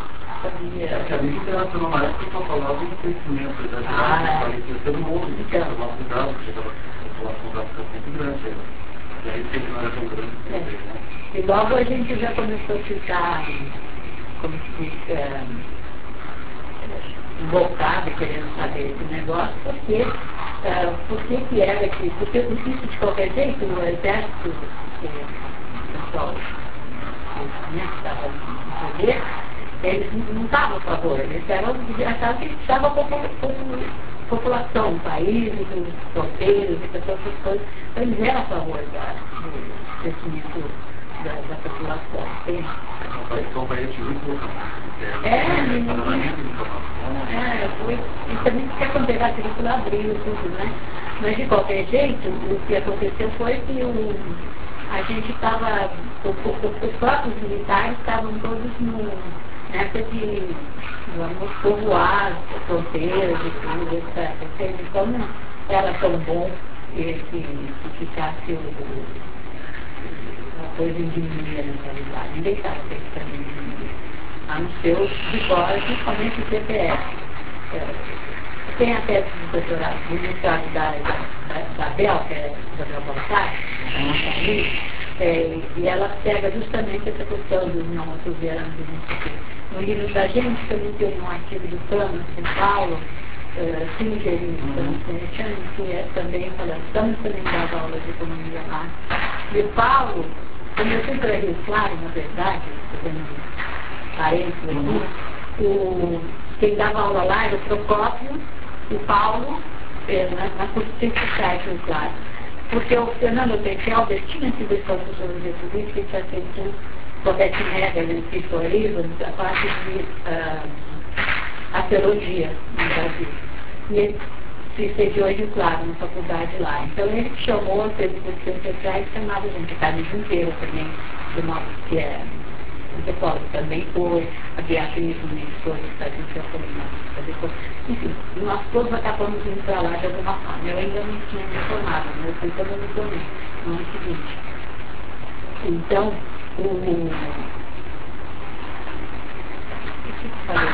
sabia. A mídia internacional na época só falava do crescimento exagerado, de todo mundo, de tomar cuidado, porque a população vai ficar muito grande. E aí sempre não era tão grande também, né? E logo a gente já começou a ficar, como se diz, voltado, querendo saber esse negócio, porque que era que, porque isso de qualquer jeito, o exército, o pessoal que estava no poder, eles não estavam a favor, eles achavam que estava a população, o país, os fronteiros, essas coisas, eles eram a favor do crescimento da população. São países muito foi, e também que aconteceu, a agrícola abriu tudo, né? Mas de qualquer jeito, o que aconteceu foi que a gente estava, os próprios militares estavam todos nessa de vamos povoar as fronteiras e tudo, etc. Então não era tão bom que ficasse uma coisa em diminuir na realidade. Ninguém estava pensando em diminuir. A não ser os de fora, principalmente o CPF. Tem a tese do doutorado do mestrado da Bel, que é da Bel Baltar, e ela pega justamente essa questão dos não autoveranos e não sei o quê. No livro da gente, também tem um artigo do Thanos, São Paulo, Singer, que também falando, Thanos também dava aula de economia lá. E o Paulo, quando eu fui para Rio Claro, na verdade, quem dava aula lá era o Procópio, o Paulo, na Constituição Rio Claro. Porque o Fernando Penfelder tinha sido esse sociologia política e tinha feito Robert Hegel, espiritualismo, a parte de arqueologia no Brasil. E ele se sediou em Rio Claro, na faculdade lá. Então ele chamou, teve posições sociais, chamava a gente, a Carmen Junqueira também, do nosso, que é antropólogo também foi, a Beatriz, uma esposa que está aqui, enfim, nós todos acabamos indo para lá de alguma forma. Eu ainda não tinha me formado, mas eu fui quando eu me formei, no ano seguinte. Então, o que eu falei?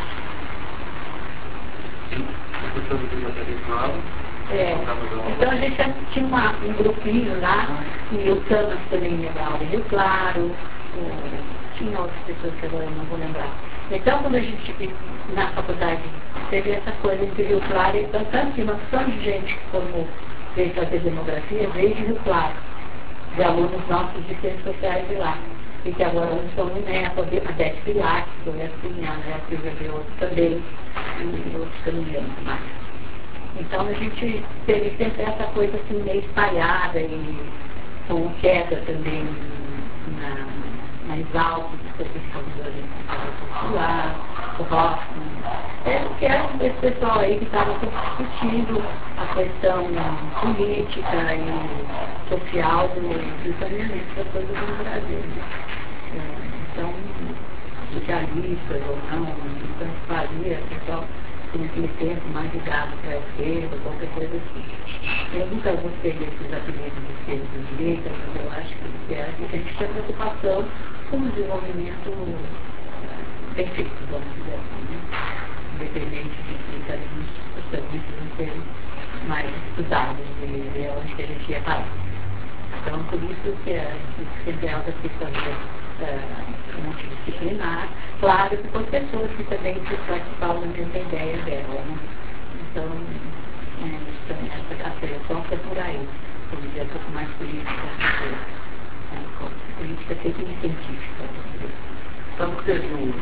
Então a gente tinha um grupinho lá, e o Thanos também ia dar aula em Rio Claro, tinha outras pessoas que agora eu não vou lembrar. Então, quando a gente, na faculdade, teve essa coisa entre Rio Claro, então, tanto que uma opção de gente que veio fazer demografia, veio de Rio Claro, de alunos nossos de ciências sociais de lá. E que agora eles estão no NEPA, a Beth Pilates, que é assim, a Silvia de outro também, e outros que eu não lembro mais. Então, a gente teve sempre essa coisa assim, meio espalhada, e com queda também mais alto, que questão da gente popular, o rock, que era esse pessoal aí que estava discutindo a questão política e social do saneamento das coisas no Brasil. Então, socialistas ou não, então fazia, pessoal tem aquele tempo mais ligado para a esquerda, qualquer coisa assim. Eu nunca gostei desses apelidos de esquerda e de direita, mas eu acho que a gente tinha preocupação com o desenvolvimento bem feito, vamos dizer assim, né? Independente de que os serviços não serem mais estudados e ver onde que a gente ia parar. Então, por isso que a gente sempre é alta questão multidisciplinar, claro que com pessoas que também participavam da mesma ideia dela, né? Então, a seleção foi por aí, vamos dizer, um pouco mais política, política científica. Tanto que teve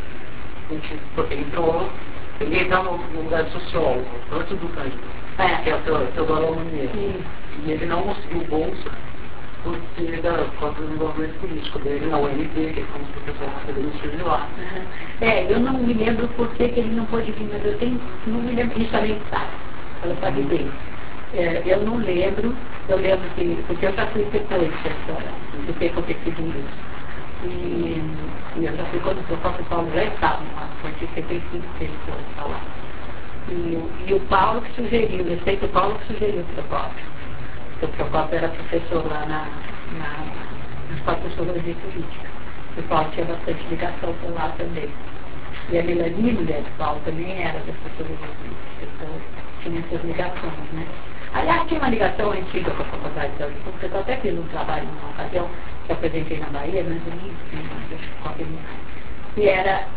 ele entrou no lugar de sociólogo, antes do Cândido, que é o Teodoro Almeida. E ele não conseguiu bolsa porque da falta de desenvolvimento político dele na UNB, que é como professor de lá. Eu não me lembro por que ele não pôde vir, mas não me lembro, isso também sabe, ela sabe bem. Eu não lembro, eu lembro que, porque eu já fui depois do ter acontecido isso. E eu já fui quando o próprio Paulo já estava, foi em 75 que ele foi falar. E o Paulo que sugeriu, eu sei que o Paulo que sugeriu o Procópio. Porque o Procópio era professor lá na Escola de Sociologia Política. O Paulo tinha bastante ligação por lá também. E a Melanie, mulher de Paulo, também era da sociologia política, então tinha essas ligações, né? Aliás, tinha uma ligação antiga com a Faculdade de Saúde Pública, eu até fiz um trabalho numa ocasião que eu apresentei na Bahia, mas eu não sei, que era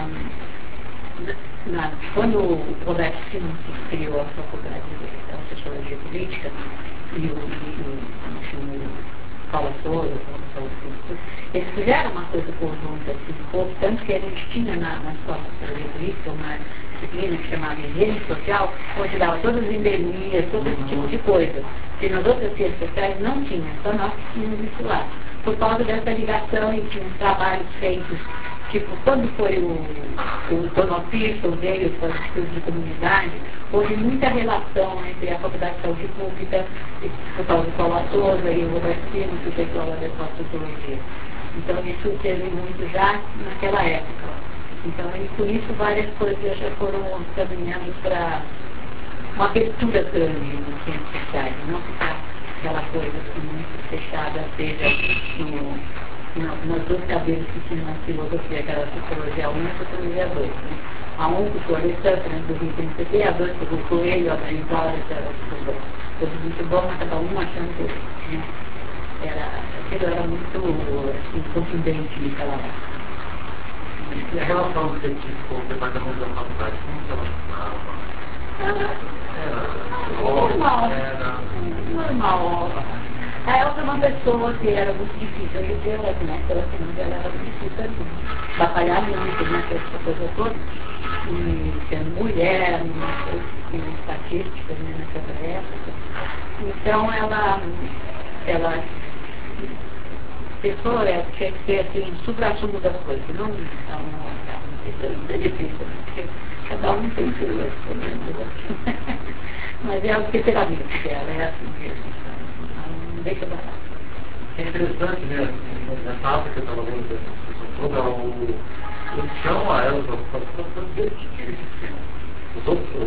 quando o Roberto Simons criou a Faculdade de Sociologia Política e o Paulo Souza, eles fizeram uma coisa conjunta assim, tanto que a gente tinha na escola de Sociologia Política uma disciplina que chamava Engenharia Social, onde dava todas as endemias, todo esse tipo de coisa, que nas outras ciências sociais não tinha, só nós tínhamos isso lá. Por causa dessa ligação, e tinha uns trabalhos feitos, tipo, quando foi o Donald Pearson veio para os estudos de comunidade, houve muita relação entre a Faculdade de Saúde Pública, por causa do Paulo Souza e o Roberto Simons, que fez aula da sociologia. Então, isso teve muito já naquela época. Então, e por isso várias coisas já foram caminhando para uma abertura grande nas ciências sociais, não ficar aquela coisa assim, muito fechada, seja nas duas cabeças que tinham na filosofia, que era a sociologia 1 e a sociologia 2. Né? A 1 que foi Alessandro, do Rio PNCP, a 2 que foi o Coelho, a Benzora, que era tudo muito bom, mas cada um achando que aquilo era muito assim, confidente naquela época. E a relação que você tinha com o departamento da faculdade, como que ela estava? Normal. A Elsa é uma pessoa que era muito difícil. Eu disse, ela era muito difícil assim. Batalhar muito, né? Essa coisa toda. E sendo mulher, estatísticas, né? Naquela época. Então ela pessoa tinha que ser assim, supra-sumo das coisas. Não é difícil, porque cada um tem suas problemas. Mas é o que terá vida dela, é assim mesmo. Não deixa barato. É interessante, né? Nessa época que eu estava vendo dessa pessoa toda, eles chamam a ela para fazer o que eles têm. Os outros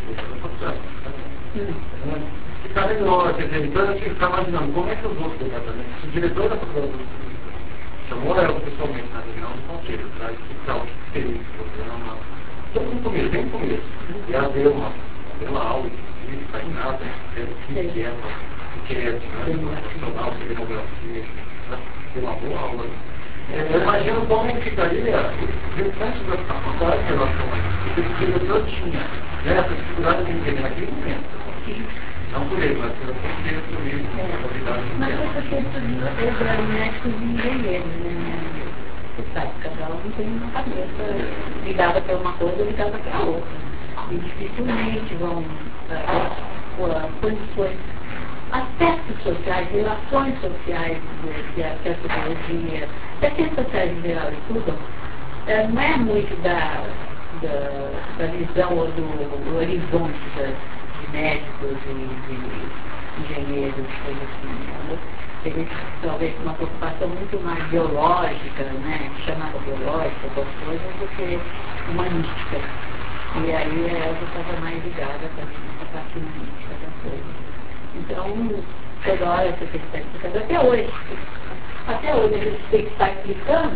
ficar melhor, quer dizer, então eu tinha que ficar imaginando como é que os outros departamentos, se o diretor da faculdade chamou ela pessoalmente na reunião do conselho, para explicar o que seria esse programa, todo no começo, bem no começo, e ela deu uma aula de nada, o que é dinâmica profissional, de demografia, deu uma boa aula. Eu imagino como é que ficaria o restante da faculdade em relação a isso, porque o diretor tinha essa dificuldade de entender naquele momento. Não por ele, mas pelo contexto mesmo, a qualidade do tempo. Mas essa questão eram médicos e engenheiros, né? Você sabe, cada um tem uma cabeça ligada para uma coisa, ligada para a outra. E dificilmente vão condições, aspectos sociais, relações sociais que a sociologia, que as ciências sociais em geral estudam, não é muito da visão ou do horizonte de médicos e de engenheiros, coisas assim. Teria talvez uma preocupação muito mais biológica, né, chamada biológica, das coisas, do que humanística. E aí ela estava mais ligada também nessa parte humanística da coisa. Então, toda hora você tem que estar explicando, até hoje a gente tem que estar explicando,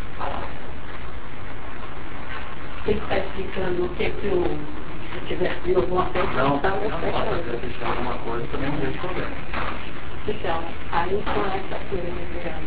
o que se tiver alguma coisa, não pode deixar alguma coisa, também não vejo problema. Então, aí começa a coisa.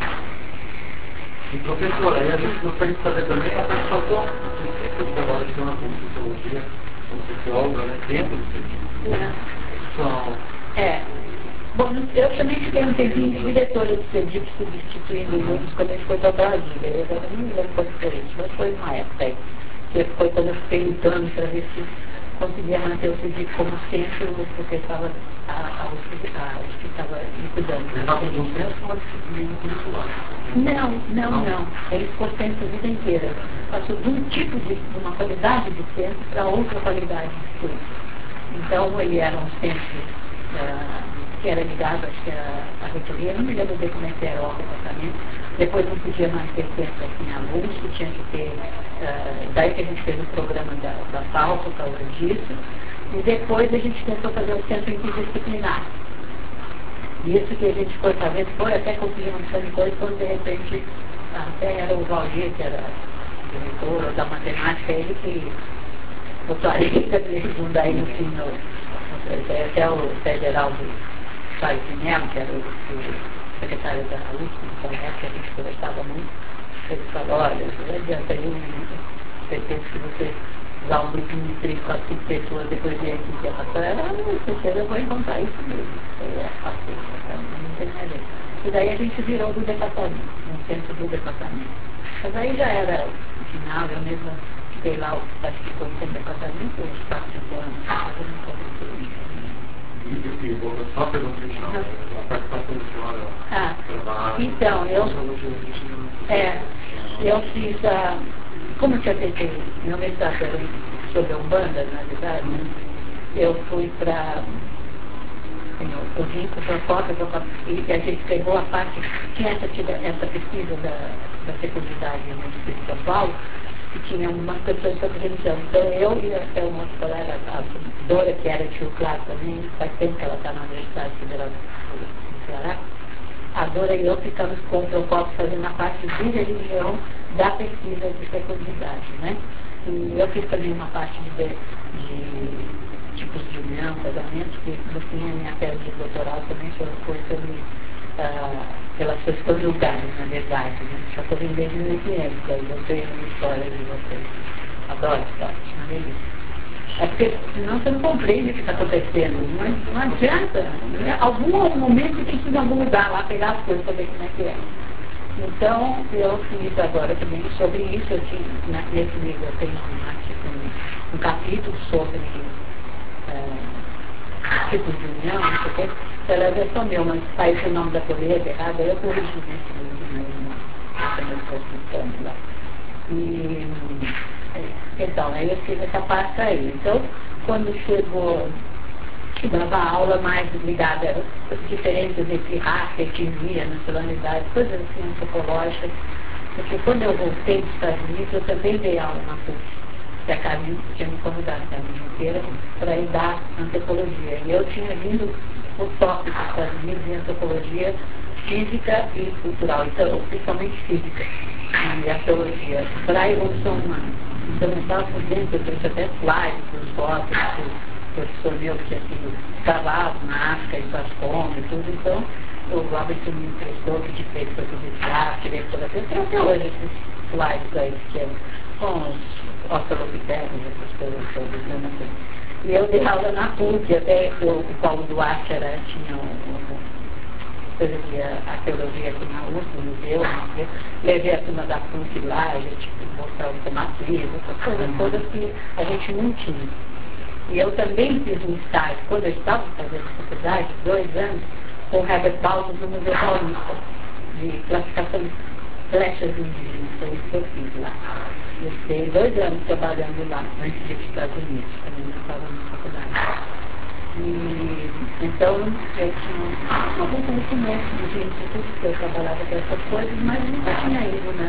E professora, aí a gente gostaria de saber também a participação do trabalho de uma sociologia, como socióloga, né, dentro do serviço. Bom, eu também fiquei um tempinho de diretora do serviço, substituindo os outros quando a gente foi para Brasília. Eu agora não me lembro qual foi isso, mas foi uma época aí. Que foi quando eu fiquei lutando para ver se conseguia manter o serviço como centro, porque estava que estava me cuidando. Você estava de um centro com uma disciplina curricular? Não. Ele ficou centro a vida inteira. Passou de um tipo de uma qualidade de centro para outra qualidade de centro. Então, ele era um centro que era ligado, acho que era a reitoria, não me lembro bem como é que era o departamento. Depois não podia mais ter centro assim, alunos, que tinha que ter, daí que a gente fez o programa da FAO por causa disso. E depois a gente tentou fazer o centro interdisciplinar. E isso que a gente foi fazendo foi até conseguir uma opção de coisa, quando de repente até era o Valdir, que era diretor da matemática, ele que botou a lista dele aí no fim, até o federal do Charles Pinello, que era o secretário da USP, que a gente conversava muito, ele falou, olha, não adianta eu pretendo que você usar um grupo de 3, 4, 5 pessoas, depois de aqui que é passar, eu vou encontrar isso mesmo. É fácil, não tem mais jeito. E daí a gente virou do departamento, no centro do departamento. Mas aí já era o final, eu mesma fiquei lá, acho que foi sem departamento, uns 4, 5 anos, mas eu não comecei. E só pergunta final, a participação do senhor então, eu fiz como eu tinha feito meu mestrado sobre a Umbanda, na verdade, né? Eu fui para eu vim para o Cópia, e a gente pegou a parte, tinha essa pesquisa da fecundidade no Distrito de São Paulo, que tinha umas pessoas sobre religião. Então eu e até uma outra colega, a Dora, que era de Rio Claro também, faz tempo que ela está na Universidade Federal do Ceará, a Dora e eu ficamos com o Procopio fazendo a parte de religião da pesquisa de fecundidade, né? E eu fiz também uma parte de tipos de união, casamentos, que no fim a minha tese de doutoral também foi sobre relações conjugais, na verdade, né? Já estou vendo desde 1500, aí eu tenho uma história de vocês. Adoro história, uma delícia. É porque senão você não compreende o que está acontecendo. Não adianta. Em algum momento precisa mudar lá, pegar as coisas para ver como é que é. Então, eu fiz agora também sobre isso. Eu tinha, nesse livro eu tenho um capítulo sobre tipos de união, não sei o quê. Ela é versão meu, mas saiu o nome da colheita errada, eu corrigi nesse livro, mesmo lá. E então, aí eu fiz essa parte aí. Então, quando chegou, eu dava aula mais ligada a diferenças entre raça, etnia, nacionalidade, coisas assim antropológicas. Porque quando eu voltei dos Estados Unidos, eu também dei aula na PUC, que a Carmen tinha me convidado a Carmen inteira para ir dar antropologia. E eu tinha vindo o tópico dos Estados Unidos em antropologia física e cultural, então, principalmente física e arqueologia, para a evolução humana. Então eu estava por dentro, eu trouxe até slides, os fotos, o professor meu que tinha sido escravado na África, em Bascom e tudo, então o Robert me emprestou, que de feito para publicar, tirei toda a coisa, tem até hoje esses slides aí, que é com os australopitecos, essas coisas todas, né? E eu dei aula na PUC, até o Paulo Duarte tinha coisa de arqueologia aqui na USP, no museu, levei a turma da PUC lá, a gente mostrava o matriz, essas coisas todas que a gente não tinha. E eu também fiz um estágio, quando eu estava fazendo faculdade, 2 anos, com o Herbert Baldos no Museu Paulista, de classificação de flechas indígenas, foi isso que eu fiz lá. Eu fiquei 2 anos trabalhando lá, antes de ir para os Estados Unidos, também eu estava na faculdade. E então eu tinha algum conhecimento de institutos que eu trabalhava com essas coisas, mas nunca tinha ido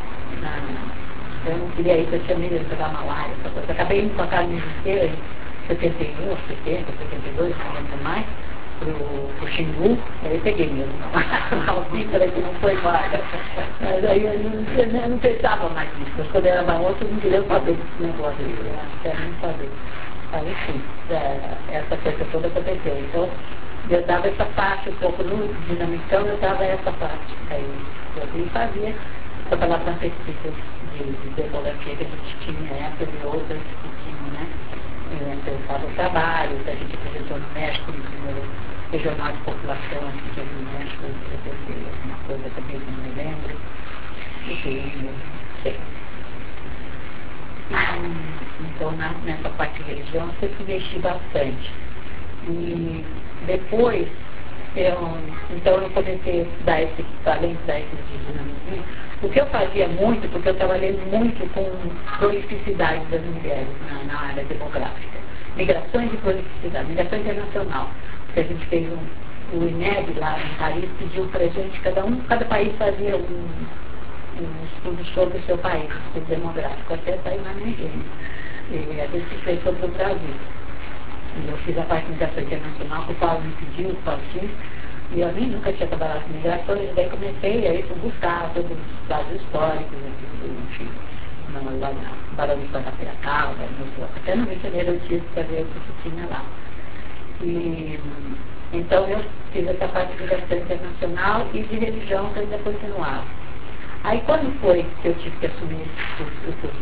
eu não queria ir, eu tinha medo de pegar malária, essa coisa. Acabei indo com a Carmen inteira em 71, 70, 72, não lembro mais, pro Xingu, aí peguei mesmo. A alpícara que não foi embora. Mas aí eu não pensava mais nisso, mas quando eu era maior, eu não queria saber desse negócio, eu não quero nem saber. Aí sim, essa coisa toda aconteceu. Então, eu dava essa parte um pouco no Dinamicão, eu dava essa parte. Aí eu fazia, trabalhava na pesquisa de demografia que a gente tinha, essas e outras que tinham, né? Eu estava no trabalho, a gente apresentou no México, no primeiro regional de população, que tinha no México, uma coisa também que não me lembro. Enfim, sei. Então, nessa parte de religião, eu sempre investi bastante. E depois, eu comecei a estudar além de estudar esse dinamismo. O que eu fazia muito, porque eu trabalhei muito com prolificidade das mulheres na área demográfica. Migrações e prolificidade, migração internacional. Porque a gente fez o INEB lá em Paris, pediu para a gente, cada país fazia um estudo sobre o seu país, um estudo demográfico, até sair na Nigéria. E a gente fez sobre o Brasil. E eu fiz a parte de migração internacional, que o Paulo me pediu, o Paulo X, e eu nem nunca tinha trabalhado com migrações, e daí comecei a ir buscar todos os dados históricos, enfim. lá na Barão de Guanabara, até no Rio de Janeiro eu tive para ver o que tinha lá. E, então eu fiz essa parte de direção internacional e de religião que ainda continuava. Aí quando foi que eu tive que assumir o curso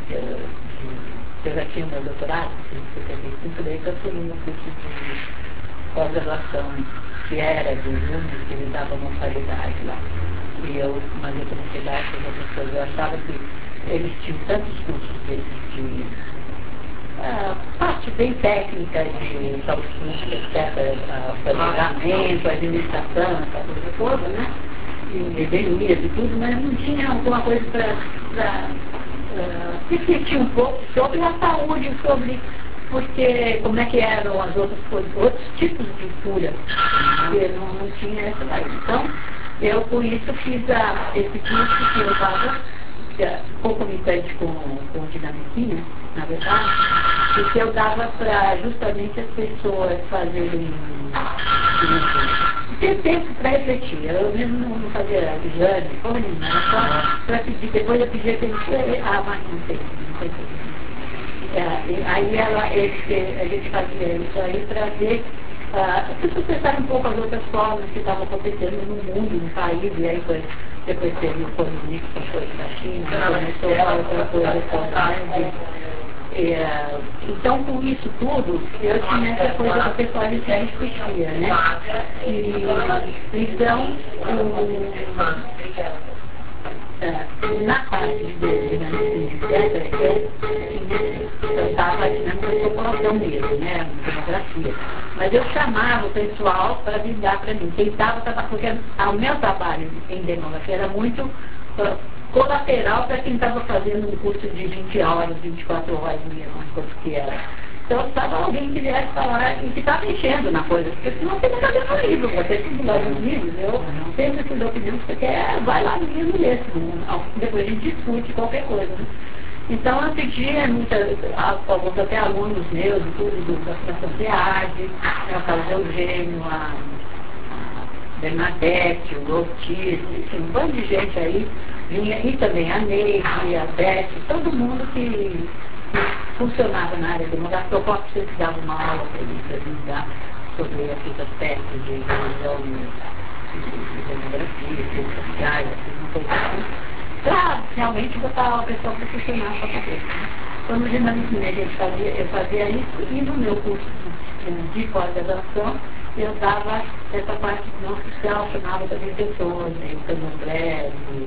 eu já tinha o meu doutorado, em 75, daí que eu assumi o curso de pós-graduação, que era de alunos que eles davam mensalidade lá. E eu mandei para a cidade para as pessoas, eu achava que eles tinham tantos cursos desses de parte bem técnica de saúde pública, etc., planejamento, administração, essa coisa toda, né? E epidemias e tudo, mas não tinha alguma coisa para refletir um pouco sobre a saúde, sobre porque como é que eram as outras coisas, outros tipos de cura, porque não tinha essa daí. Então, eu com isso fiz esse curso que eu estava concomitante com dinamiquinha, na verdade, e que eu dava para justamente as pessoas fazerem ter tempo para refletir. Eu mesmo não fazia exame, porra nenhuma, só para pedir, depois eu pedia que eles mas não sei. Aí a gente fazia isso aí para ver, as pessoas pensaram um pouco as outras formas que estavam acontecendo no mundo, no país, e aí foi, depois teve o comunismo, foi da China, começou a outra coisa, então com isso tudo, eu tinha essa coisa da pessoa que discutia, né? Então, na parte de eu estava dinâmica de população mesmo, né? Demografia. Mas eu chamava o pessoal para ligar para mim. Tentava trabalhar, porque o meu trabalho em demografia era muito colateral para quem estava fazendo um curso de 20 horas, 24 horas, umas coisas que era. Então, estava alguém que viesse falar e que estava mexendo na coisa, porque senão você não está vendo o livro, você tem que lá nos livros, eu sempre fui da opinião que você quer, vai lá no livro mesmo, depois a gente discute qualquer coisa, né? Então, eu pedia alguns até alunos meus, tudo da Fundação SEAD, a Carlos Eugênio, a Bernadette, o Ortiz, enfim, um bando de gente aí, vinha, e também a Neide, a Beth, todo mundo que funcionava na área demográfica. Eu posso precisar de uma aula para eles dar sobre esses aspectos de religião e demografia, ciências sociais, uma coisa assim, para realmente botar a pessoa para funcionar com a cabeça. Então, no dinamismo, eu fazia isso, e no meu curso de pós-graduação, eu dava essa parte não social, chamava também pessoas, né, o candomblé,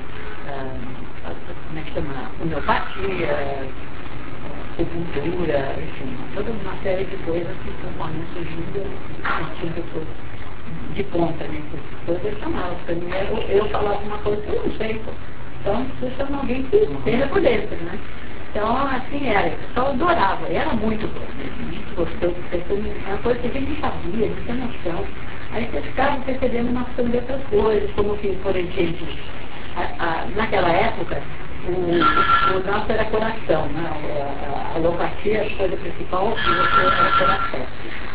como é que chama? Homeopatia, acupuntura, enfim, toda uma série de coisas que conforme surgindo, tinha pessoas de ponta, né? Depois eu chamava, para mim eu falava uma coisa que eu não sei, então você chama alguém que esteja por dentro, né? Então, assim era, o pessoal adorava, e era muito bom, muito gostoso, uma coisa que a gente não sabia, não tinha noção. Aí você ficava percebendo uma opção de outras coisas, como que, por exemplo, naquela época, o nosso era coração, né? A alopatia, a coisa principal, era coração.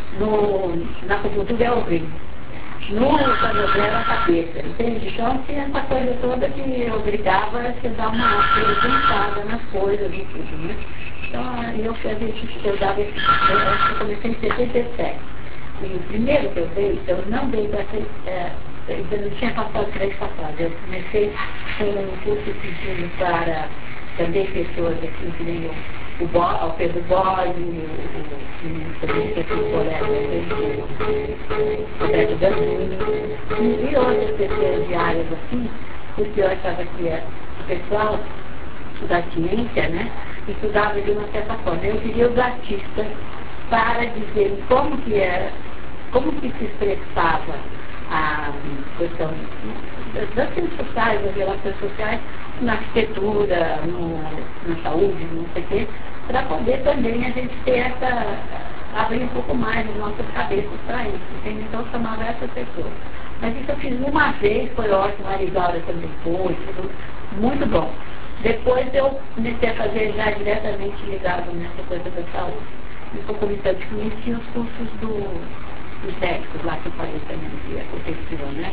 Na acupuntura é o rim. No candomblé era a cabeça, entende? Então tinha essa coisa toda que obrigava a você dar uma pensada nas coisas e tudo, né? Então eu dava esse, eu comecei em 77. E o primeiro que eu dei, eu não dei eu não tinha passado 3 passadas. Eu comecei com um curso pedindo para também pessoas assim, que nem o Pedro Boy, o Roberto Gandini, e outras pessoas de áreas assim, porque eu achava que o pessoal da ciência, né, estudava de uma certa forma. Eu queria os artistas para dizer como que se expressava a questão das ciências sociais, das relações sociais, na arquitetura, na saúde, não sei o quê, para poder também a gente ter abrir um pouco mais as nossas cabeças para isso, entende? Então eu chamava essas pessoas. Mas isso eu fiz uma vez, foi ótimo, a Arisalda também foi, tudo muito bom. Depois eu comecei a fazer já diretamente ligado nessa coisa da saúde. E concomitante com isso, tinha os cursos dos médicos lá que eu falei também, que aconteceu, né?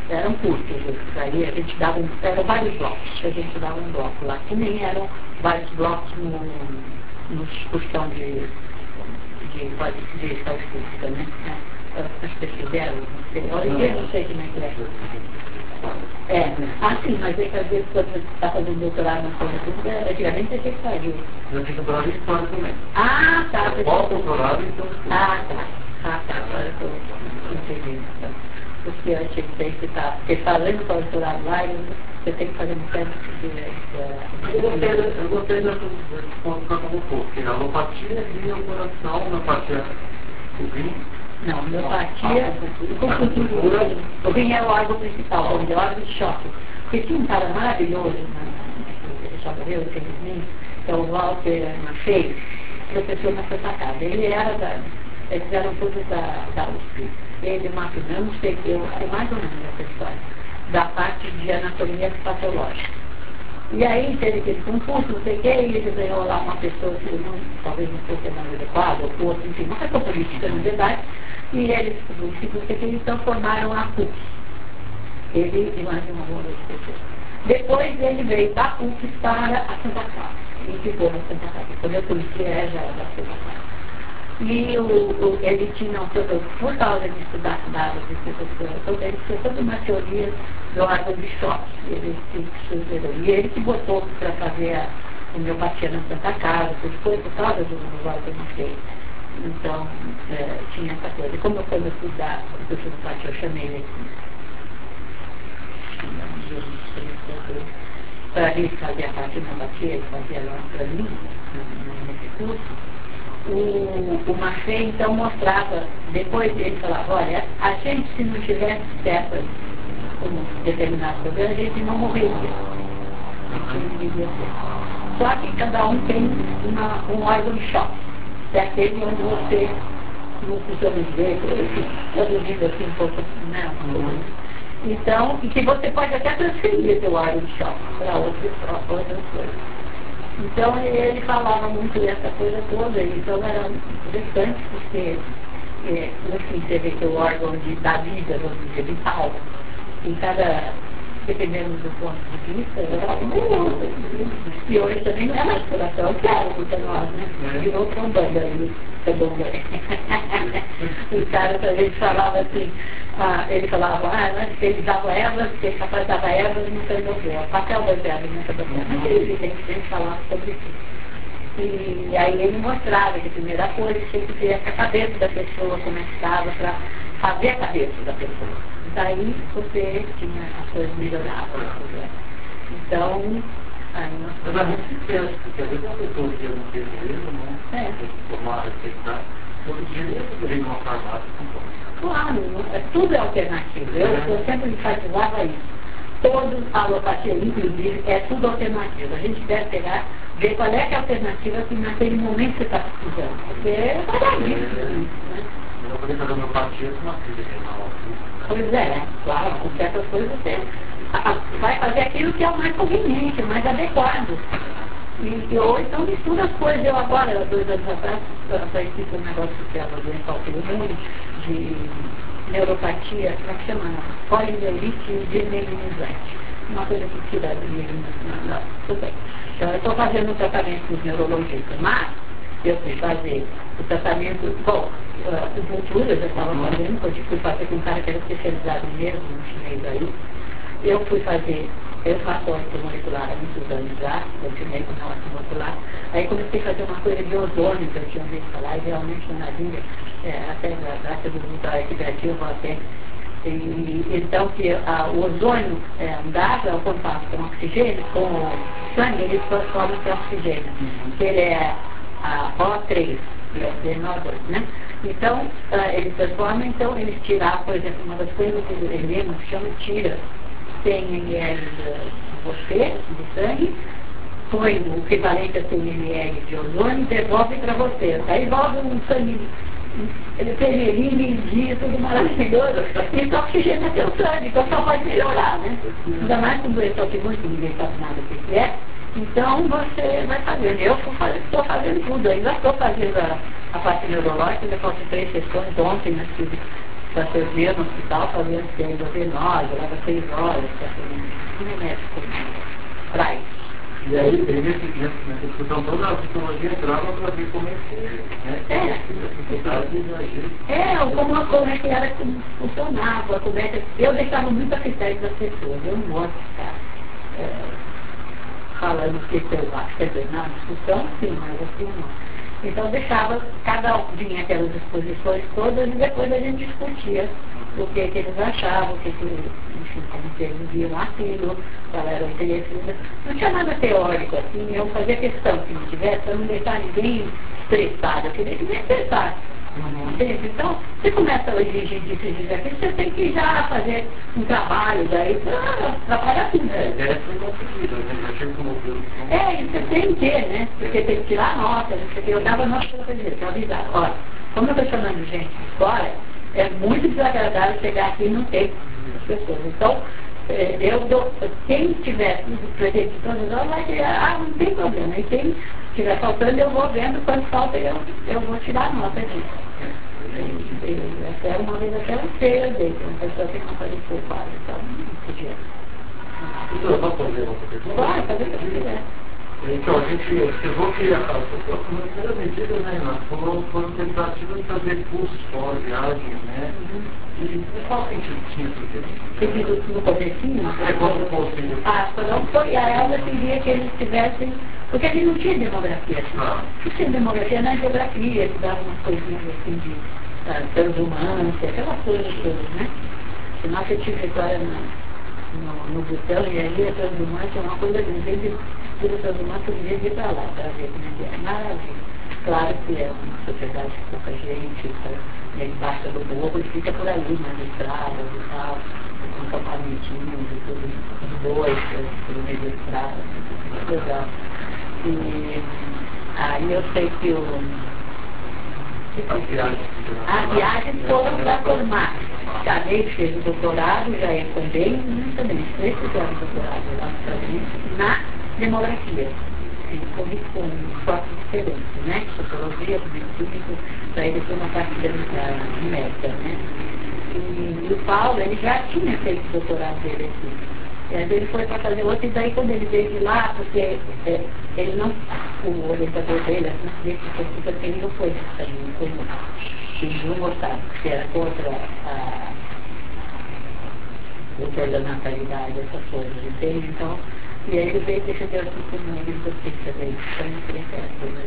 eram curtos. Aí a gente dava eram vários blocos, a gente dava um bloco lá, que nem eram vários blocos nos cursão de estatística, né? As pessoas fizeram, não sei como é que é. Sim, mas é que às vezes quando você está fazendo doutorado na formatura, antigamente você fazia. Eu fiz doutorado em história também. Tá. Pós-doutorado em história. Agora eu estou entendendo. Porque eu achei que tem que estar, porque fazendo pós-doutorado lá, você tem que fazer um teste de... Eu gostei dessa ponto que acabou porque a alopatia vinha o coração, a alopatia o rim. Não, homeopatia, o rim é o órgão principal, o órgão de choque. Porque tinha um cara maravilhoso, ele já morreu, infelizmente, que é o Walter Maffei, professor na Santa Casa. Ele era eles eram todos da USP. Ele, não sei, eu sei mais ou menos essa história, da parte de anatomia patológica. E aí teve aquele concurso, não sei o que, e ele ganhou lá uma pessoa que talvez não fosse mais adequada, ou outro, enfim, uma questão política, na verdade, e eles, então formaram a PUC. Ele e mais uma outra pessoa. Depois ele veio da PUC para a Santa Casa, e ficou na Santa Casa. Quando eu conheci já era da Santa Casa. E ele tinha, por causa de estudar dados de professor, ele tinha toda uma teoria do órgão de choque. E ele que botou para fazer a homeopatia na Santa Casa, foi por causa do órgão de choque. Então, tinha essa coisa. E como eu fui estudar o homeopatia, eu chamei ele para ele fazer a parte da homeopatia, ele fazia lá para mim, nesse curso. O Maffei então mostrava, depois ele falava, olha, a gente se não tivesse certas como determinados problemas, a gente não morreria. Só que cada um tem um órgão de choque. É aquele onde você não precisa dizer, traduzindo assim um pouco, né? Então, e que você pode até transferir seu órgão de choque para outras coisas. Então ele falava muito dessa coisa toda, então era interessante porque, no fim, você vê que o órgão da vida, vamos dizer, vital, em cada, dependendo do ponto de vista, e hoje também não é mais coração, é cérebro para nós, né? Virou trombando aí, o cara também falava assim, ele falava, ele dava ervas, porque ele capaz dava ervas e não resolveu. O papel das ervas não resolveu. Mas ele tem que falar sobre isso. E aí ele mostrava que a primeira coisa tinha que ver a cabeça da pessoa, como é que estava, para fazer a cabeça da pessoa. Daí você tinha as coisas melhoradas. Então, aí nós podemos... Porque às vezes a pessoa que não tem dinheiro, né? Formar a receita, todo dia eu numa farmácia com fome. Claro, tudo é alternativo. Eu sempre enfatizava isso. A alopatia, inclusive, é tudo alternativo. A gente deve pegar, ver qual é que é a alternativa que naquele momento você está precisando. Porque é maravilhoso. Eu poderia fazer homeopatia com uma filha renal. Pois é, claro, com certas coisas você vai fazer aquilo que é o mais conveniente, o mais adequado. Ou então mistura as coisas. Eu agora, 2 anos atrás, participei de um negócio que era doença autoimune, de neuropatia, como é que chama? Poliomielite desmielinizante. Uma coisa que tira a mielina. Tudo bem. Então eu estou fazendo um tratamento com os neurologistas, mas eu fui fazer o tratamento, cultura eu já estava fazendo, eu fui fazer com um cara que era especializado mesmo, um chinês aí. Eu faço ortomolecular há muitos anos já, continuei com a ortomolecular. Aí comecei a fazer uma coisa de ozônio, que eu tinha ouvido falar, e realmente na vida, até graças ao resultado equitativo até. Então, que o ozônio andava ao contato com o oxigênio, com o sangue, ele transforma em oxigênio, que ele é a O3, NO2, né? Então, ele transforma, então eles tiram, por exemplo, uma das coisas que ele mesmo chama tira 100 ml de você, de sangue, põe o equivalente a 100 ml de ozônio e devolve para você. Aí devolve um sangue, ele vermelhinho, lindinho, tudo maravilhoso, e só oxigena teu sangue, então só pode melhorar, né? Ainda mais com doença autoimune, que ninguém sabe nada o que é. Então você vai fazendo. Eu estou fazendo tudo, ainda estou fazendo a parte neurológica, ainda faltam 3 sessões, ontem nós para servir no hospital, fazia 6 ou 9, leva 6 horas, para remédio para isso. E aí, nessa discussão toda, a psicologia entrava para ver como é que como é que era que funcionava, como é que... Eu deixava muito a critério das pessoas, eu não gosto de ficar falando o que eu acho, quer dizer, na discussão sim, mas assim não. Então deixava, cada um vinha aquelas exposições todas e depois a gente discutia o que eles achavam, enfim, como que eles viam aquilo, qual era o interesse. Não tinha nada teórico assim, eu fazia questão que não tivesse, para não deixar ninguém estressado, eu queria que ninguém estressasse. Entende? Então, você começa a exigir aquilo, você tem que já fazer um trabalho daí para trabalhar tudo. E você tem que, né? Porque tem que tirar nota, eu dava nota para avisar. Olha, como eu estou chamando gente de fora, é muito desagradável chegar aqui e não ter pessoas. Então, quem tiver presente de todas elas vai dizer, não tem problema. E quem estiver faltando, eu vou vendo, quando falta eu vou tirar a nota disso. Até uma vez até eu sei, uma pessoa que não fazer culpada, então não podia. Eu posso fazer uma pergunta? Vai, fazer o que você quiser. Então, a gente observou que a primeira medida, né, foram tentativas de fazer cursos fora, viagens, né? E qual sentido tinha isso aqui? No comecinho? Quando fosse... Não foi a ela queria que eles tivessem... Porque ele não tinha demografia. Não tinha demografia na geografia, que dava umas coisinhas assim de transumância, aquelas coisas todas, né? Senão você tinha história no botão, e aí a transumância é uma coisa que não tem de tudo transumância, eu devia ir para lá, para ver como é que é. Maravilha. Claro que é uma sociedade com pouca gente, embaixo do morro, e fica por ali, nas estradas e tal, com campamentinhos e tudo, os bois, pelo meio da estrada, muito legal. E aí eu sei que as viagens foram para formar. Cadê fez o doutorado, já é também, também, 3 fizeram o doutorado lá nos Estados Unidos, na demografia. Com foco diferente, né? Sociologia, medicina, para ele foi uma parte da médica, né? E o Paulo, ele já tinha feito o doutorado dele aqui. E aí ele foi para fazer outro, e daí quando ele veio de lá, porque ele não, o orientador dele, ele não foi também, eles não gostaram, porque era contra o que da natalidade, essas coisas, entende? Então, e aí ele veio e defendeu assim como ele docência dele, então não queria que era coisa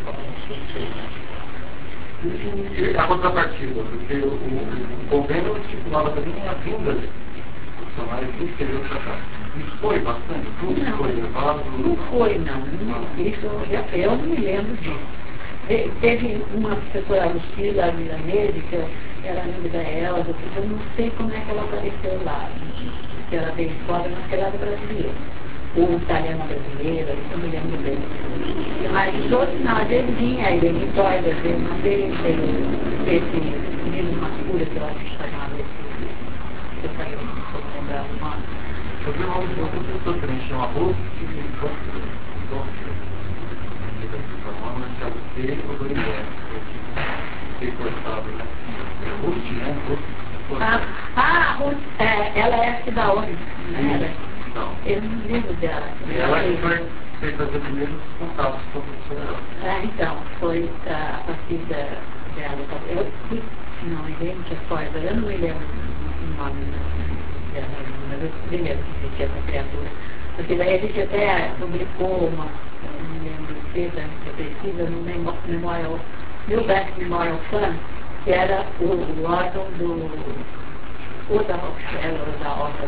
da E a contrapartida, porque o governo estipulava também a vinda profissionais do exterior para cá. Isso foi bastante? Tudo foi levado? Não foi, não. Isso eu não me lembro disso. Teve uma professora Lucila Milanese, que era amiga da Elza, eu não sei como é que ela apareceu lá, que ela veio fora, mas que ela era brasileira. Ou italiana brasileira, isso eu me lembro bem. Mas outros não, às vezes vinha aí, em Vitória, às vezes, uma vez esse menino Mascura, que eu acho que chamava esse, eu falei, não vou lembrar o nome. Eu vi uma pessoa que me chama Rose, ela é aqui da onde? Eu não lembro dela. Ela que foi fazer primeiros contatos com a professora. Então, foi a partir dela. Eu não me lembro que foi, eu não me lembro o nome dela, mas eu me lembro que existia essa criatura. Porque daí a gente até publicou uma, não lembro, fez a pesquisa no Memorial, Milbank Memorial Fund, que era o órgão ou da Rockefeller, ou da Oca,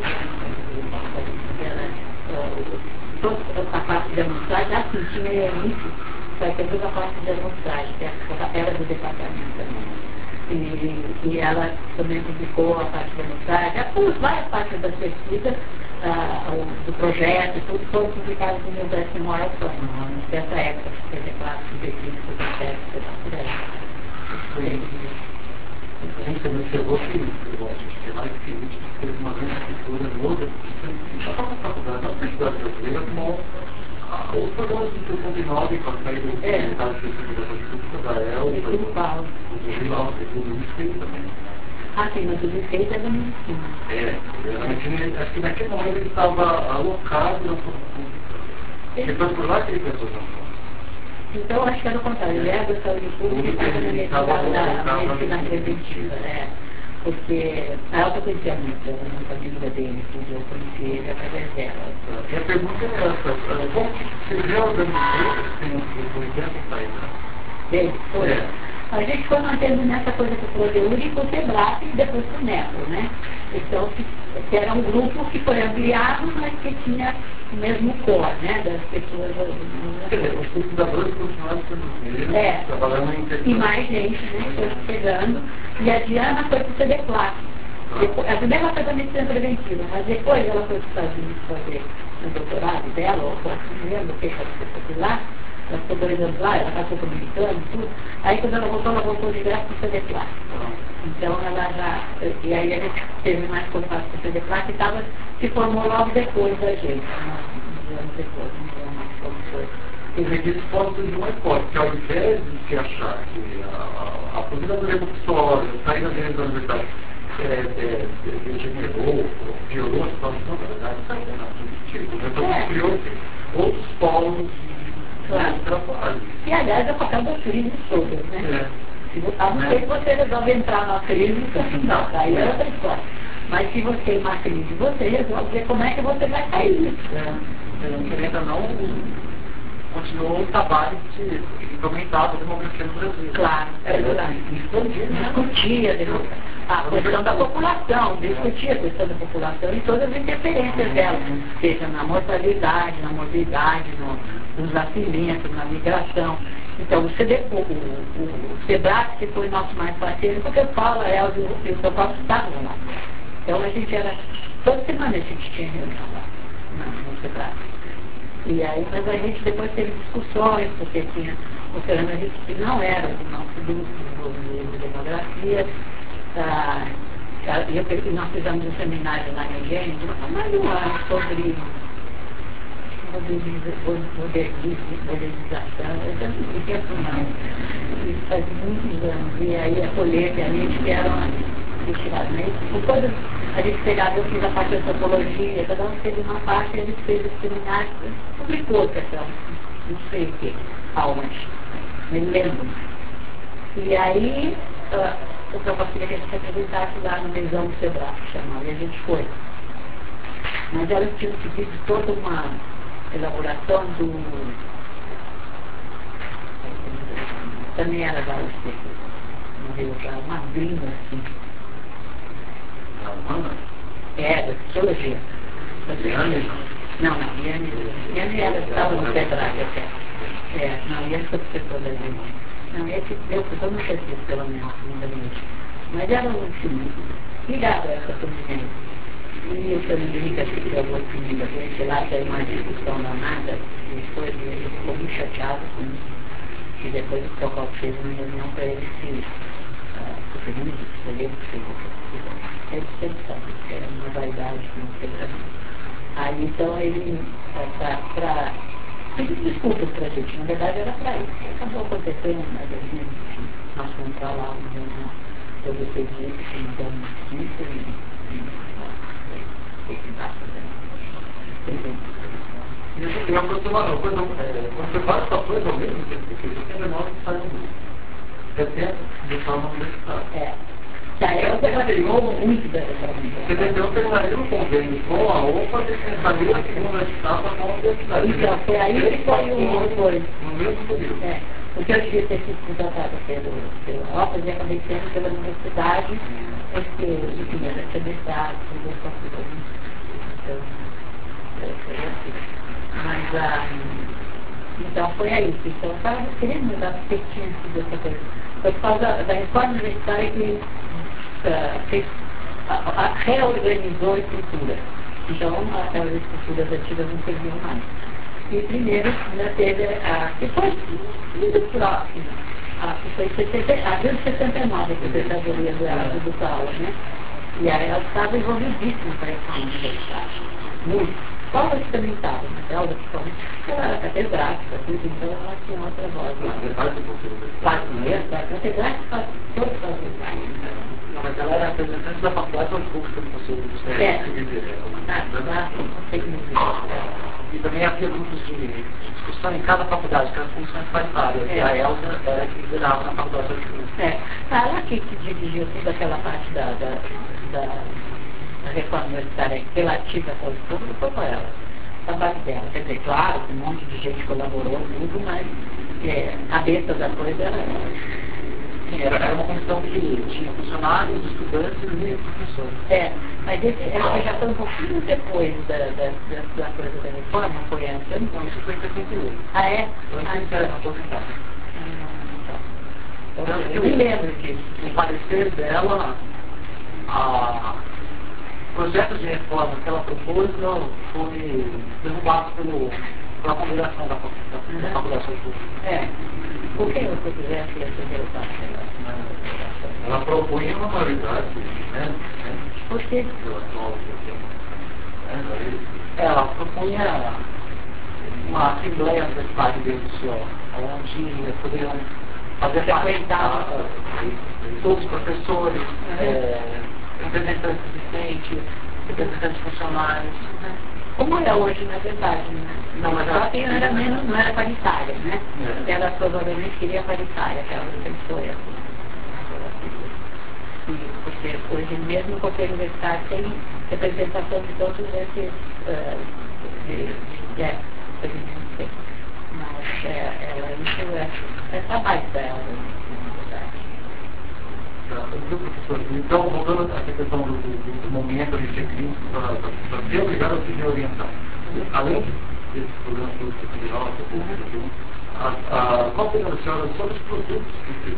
toda a parte de amostragem, assim, tinha início, só que toda a parte de amostragem, que era do departamento também. E ela também publicou a parte da amostragem, várias partes das pesquisas, do projeto, tudo foram publicados no Milbank Memorial Fund, nessa época, 74, 55, 57, por aí. A gente também observou que mais que teve uma grande cultura outra, já estava na faculdade, na universidade brasileira, com os programas de 69, com a saída do Estado de Segurança Pública da ELSA, do Rio, tudo isso também. Assim, mas o defeito é da medicina. Da medicina, acho que naquele momento ele estava alocado na formação. Porque foi por lá que ele pensou na formação. Então, acho que era o contrário. Ele era da saúde pública e estava na medicina preventiva. Porque ela eu conhecia muito, a família dele, tudo, eu conheci ele através dela. E a pergunta é essa, como que você já organizou o evento para Dele? Foi. A gente foi mantendo nessa coisa que o Prodeúri, com o Sebrae e depois com o Neto, né? Então, que era um grupo que foi ampliado, mas que tinha o mesmo core, né? Das pessoas. Os pesquisadores continuaram sendo trabalhando em internet. E mais gente, né? Foi chegando. E a Diana foi para o CDPLAC. A primeira foi da medicina preventiva, mas depois ela foi para os Estados Unidos fazer o doutorado dela, ou não lembro o que ela fez lá. Ela ficou 2 anos lá, ela passou por militando e tudo. Aí quando ela voltou direto para o CDPLAC. Então ela já. E aí a gente teve mais contato com o CDPLAC e se formou logo depois da gente. Uns anos depois, não lembro mais como foi. Isso pode surgir uma hipótese, que ao invés de se achar que a aposentadoria compulsória, a saída deles da universidade degenerou, piorou a situação, na verdade, isso é positivo. Então criou outros polos. Claro. E aliás é o papel das crises todas, né? A não ser que você resolve entrar na crise, não, aí é outra história. Mas se você tem uma crise, você resolve ver como é que você vai sair disso. Ainda não continuou o trabalho de implementar a democracia no Brasil. Claro, é verdade. Discutia a questão da população, discutia a questão da população e todas as interferências dela, seja na mortalidade, na morbidade, nos nascimentos, na migração. Então, o Sebrae, que foi nosso mais parceiro, porque o Paulo, a Elza e o São Paulo estavam lá. Então, a gente era, toda semana a gente tinha reunião lá, no Sebrae. E aí, mas a gente depois teve discussões, porque tinha o Fernando Henrique, que não era do nosso grupo de demografia, e nós fizemos um seminário lá em Gênesis, mais de um ano, sobre modernização, eu não tempo não, isso faz muitos anos, e aí a colheita, a gente que era quando a gente pegava, eu fiz a parte de antropologia, cada um fez uma parte, a gente fez o seminário, publicou questão, não sei o que, almas, me lembro. E aí, o professor queria que a gente se apresentasse lá no mesão do Sebrae, chamava, e a gente foi. Mas elas tinham pedido toda uma elaboração também era da USP, uma gringa assim. Da psicologia. Não, Liane ela estava no Sebrae até. Não, Liane foi professor da gente. Não, esse meu professor não fez isso, pelo menos, mas era um time ligado a essa convivência. E o Fernando Henrique, acho que gravou comigo, a gente lá teve uma discussão danada, e ele ficou muito chateado com isso. E depois o Procopio fez uma reunião para ele se o Fernando escolheu o que fez. Ele sempre sabe que era uma vaidade que não fez pra mim. Aí então ele, para pedir desculpas pra gente, na verdade era para isso. Acabou acontecendo, mas a gente, nós fomos para lá, uma reunião, eu decidi que mudamos isso e E a aproximação, quando você faz essa coisa ao mesmo tempo, porque você tem menor que sai do setembro de forma universitária. Eu terminou muito dessa Você terminaria um convênio com a OPA e pensaria a segunda etapa com a universidade. Então, foi aí que foi no mesmo período. Porque eu devia ter sido contratada pela OPA e acabei sendo pela universidade, porque, enfim, era semestral, tudo essa coisa. Então, foi assim. Mas, então foi aí. Então, eu estava querendo mudar porque tinha sido essa coisa. Foi por causa da reforma universitária que reorganizou a estrutura. Então, as estruturas antigas não serviam mais. E primeiro ainda teve que foi muito próximo, que foi a grande 69, que foi a teoria do Paulo, né? E aí ela estava envolvidíssima com a reforma universitária. Muito. Paulo também estava, mas ela era catedrática, tudo, então ela tinha outra voz. Catedrática, todos fazem. Mas ela era representante da faculdade ou pública do Conselho dos E também havia grupos de discussão em cada faculdade, que eram funções paritárias. E a Elza era que liderava na faculdade de pública. Ela que dirigiu toda aquela parte da reforma universitária relativa ao público foi com ela. O trabalho dela. Quer dizer, claro, um monte de gente colaborou, tudo, mas a cabeça da coisa era ela. Era uma comissão que tinha funcionários, estudantes e professores. Mas ela já foi um pouquinho depois da coisa da reforma, foi antes? Não, isso foi em 78. Ah, é? Foi em 78. Eu me lembro disso. No parecer dela, o projeto de reforma que ela propôs não foi derrubado pela congregação da faculdade pública. Por que você quisesse essa derrubada? Ela propunha uma maioridade, né? Por quê? Ela propunha uma assembleia universitária dentro do senhor, onde poderiam fazer frequentar todos os professores, representantes assistentes, representantes funcionários. Como é hoje, na verdade, né? Não, mas ela não era paritária, né? Ela provavelmente queria paritária, aquela pensou essa. Porque hoje mesmo o Conselho Universitário tem representação de todos esses mas isso é trabalho dela, Então, voltando à questão do momento de ciclismo, para ser obrigado a se reorientar. Além desses programas federal, qual opinião da senhora sobre os produtos que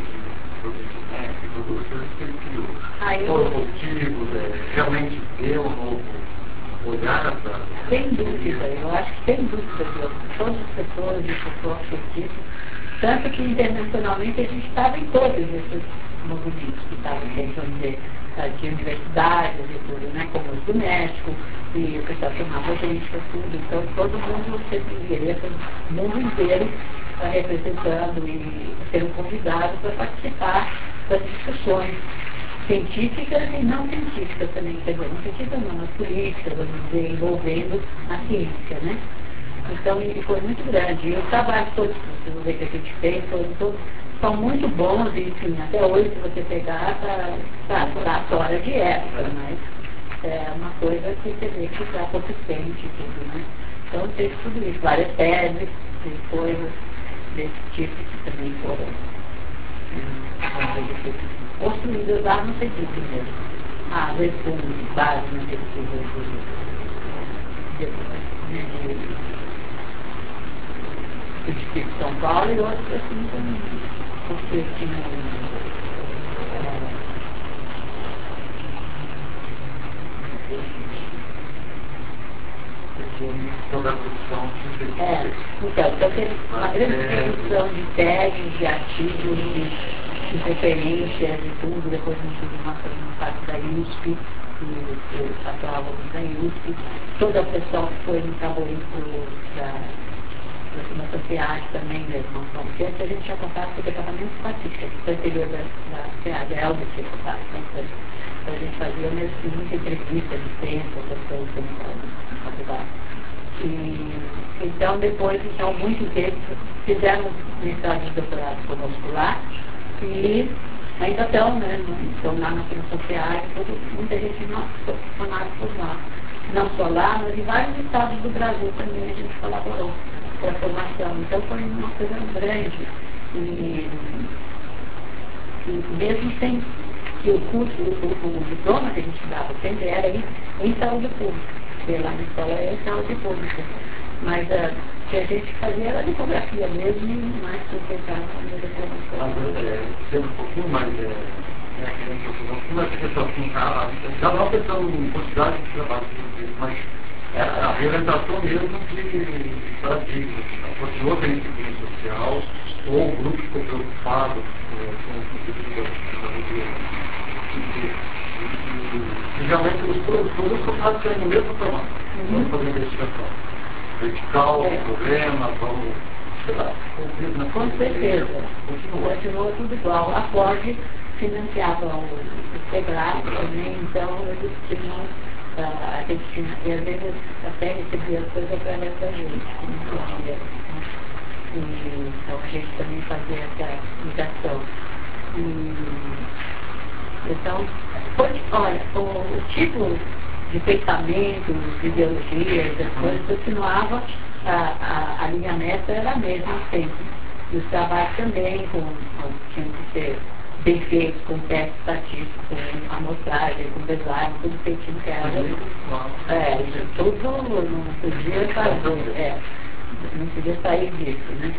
ele criou? Foram positivos, realmente deu um novo olhar para... Sem dúvida, eu acho que sem dúvida, todas as pessoas e pessoas científicas, tanto que internacionalmente a gente estava em todos esses movimentos que estavam dentro de universidades e tudo, né? Como os do México, e o pessoal chamava gente para tudo. Então todo mundo sempre queria, o mundo inteiro representando e sendo convidado para participar das discussões científicas e não científicas também, quer dizer, não científicas não, mas políticas, vamos dizer, envolvendo a ciência, né? Então, ele foi muito grande. E os trabalhos todos que a gente fez, são muito bons, e enfim, até hoje, se você pegar, está fora de época, mas é uma coisa que você vê que está consistente, tudo, né? Então, teve tudo isso, várias teses e coisas desse tipo que também foram construídas lá no sentido mesmo. Às vezes com base na pesquisa do Distrito de São Paulo e outros assim também. Porque tinha toda a produção então teve uma grande produção de teses, de artigos, de referências e tudo, depois nós tivemos uma parte da USP, que atuava da USP, toda a pessoa que foi no trabalho das sociedades também, mesmo, porque a gente tinha contato com o departamento de estatística, que foi anterior da SEAD, a Elza tinha contato, então a gente fazia mesmo muita entrevista de tempo, outras coisas na faculdade. E, então, depois, então, muitos deles fizeram mestrado de doutorado conosco lá, e ainda estão, né? Estão lá nas ciências sociais, muita gente formada por lá. Não só lá, mas em vários estados do Brasil também a gente colaborou com a formação. Então foi uma coisa grande. E mesmo sem que o curso, o diploma que a gente dava sempre era em saúde pública. Porque lá na escola é saúde pública. Mas o que a gente fazia era litografia mesmo, e mais concentrada na litografia. Sendo um pouquinho mais já não pensando em quantidade de trabalho, mas a reorientação mesmo de paradigmas. Continuou a disciplina social, ou o grupo ficou preocupado com o sentido e realmente os produtos começaram a ser no mesmo formato. Vamos fazer investigação. Vertical, problema, vamos, sei lá, com certeza. Continua tudo igual. A Ford financiava o Sebrae também, então eles tinham, a gente tinha, e às vezes até recebia coisa através da gente, então a gente também fazia essa ligação. Então, olha, o tipo de pensamento, de ideologias, das coisas, continuava, a linha meta era a mesma sempre. E os trabalhos também tinham que ser bem feitos, com teste estatístico, com amostragem, com design, tudo feitinho que era. Isso tudo não podia fazer, não podia sair disso, né?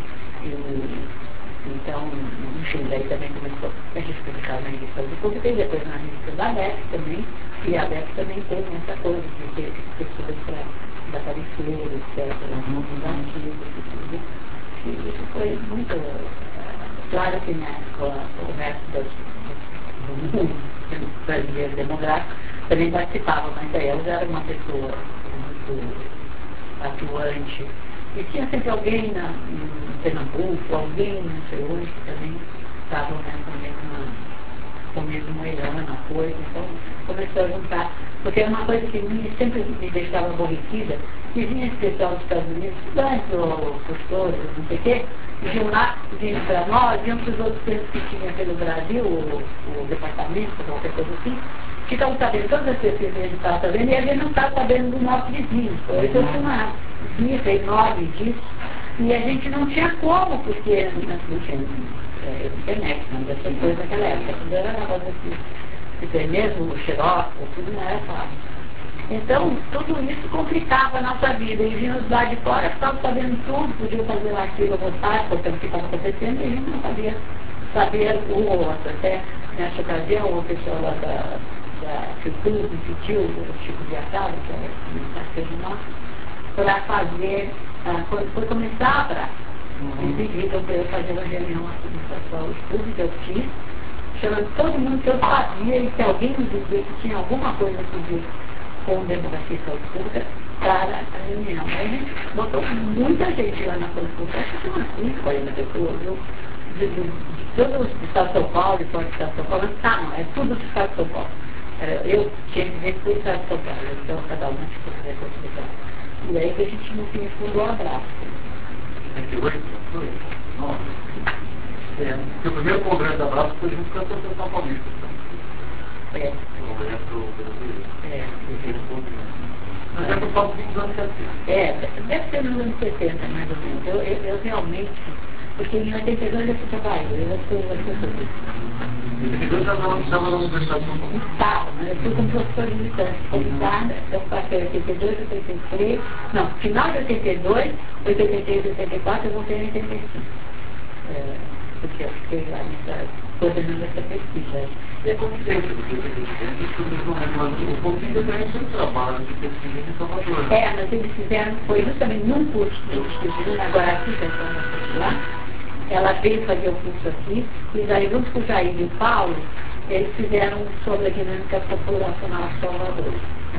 Então, enfim, daí também começou a gente publicar na revista do público e depois na revista da ABEP também, e a ABEP também tem essa coisa de ter pessoas para aparecer, etc., nos artigos e tudo. E isso foi muito claro que o resto do mundo brasileiro demográfico também participava, mas aí ela já era uma pessoa muito atuante. E tinha sempre alguém em Pernambuco, alguém não sei onde, que também estavam com o mesmo elan, a coisa. Então começou a juntar, porque era uma coisa que sempre me deixava aborrecida, que vinha esse pessoal dos Estados Unidos, estudantes ou professores, não sei o quê, vinham lá, vinham para nós, vinham para os outros centros que tinha pelo Brasil, o departamento, qualquer coisa assim, que estavam sabendo todas as pesquisas que a gente estava sabendo, e a gente não estava sabendo do nosso vizinho. Então, eu tinha uma lista enorme disso, e a gente não tinha como, porque não tinha internet, não dessas coisas naquela época. Tudo era uma coisa assim, mesmo o xerox, tudo não era fácil. Então, tudo isso complicava a nossa vida. E vinham lá de fora, ficavam sabendo tudo, podiam fazer lá aquilo à vontade, porque o que estava acontecendo, e a gente não sabia saber o outro. Até nessa ocasião, o pessoal lá da Fiocruz me pediu, o Chico de Atado, que era um parceiro nosso, para fazer, quando foi começar a praça, eles pediram para eu fazer uma reunião aqui no pessoal público, eu fiz, chamando todo mundo que eu sabia e se alguém me dizia que tinha alguma coisa a pedir com demografia e saúde pública para a reunião. Aí a gente botou muita gente lá na saúde pública, acho que tinha umas 30, 40 pessoas, viu? De todos os estados de São Paulo, de fora do estado de São Paulo, mas tá, não, é tudo do estado de São Paulo. Eu tinha que dizer que foi o estado de São Paulo, então cada um tinha que dizer que e aí que a gente no fim fundou o abraço. 58? Nossa. Porque o primeiro congresso da Abraço foi junto com a Associação Paulista. É. O congresso brasileiro. Primeiro congresso. Mas é por causa dos anos 70. Deve ser nos anos 70, mais ou menos. Eu realmente, porque em 82 eu fui trabalhar, eu fui assessor. Em 82 já estava na Universidade de São Paulo. Estava, mas eu fui como professor visitante. Convidada, eu passei 82, 83, não, final de 82, 83, 84, eu voltei em 85. Porque eu fiquei lá coordenando essa pesquisa. E é consciente do que você tem, o pouquinho de diferença do trabalho de pesquisa em Salvador. Mas eles fizeram, foi justamente num curso que eles fizeram agora aqui, lá. Ela veio fazer o curso aqui, e daí junto com o Jair e o Paulo, eles fizeram sobre a dinâmica populacional de Salvador.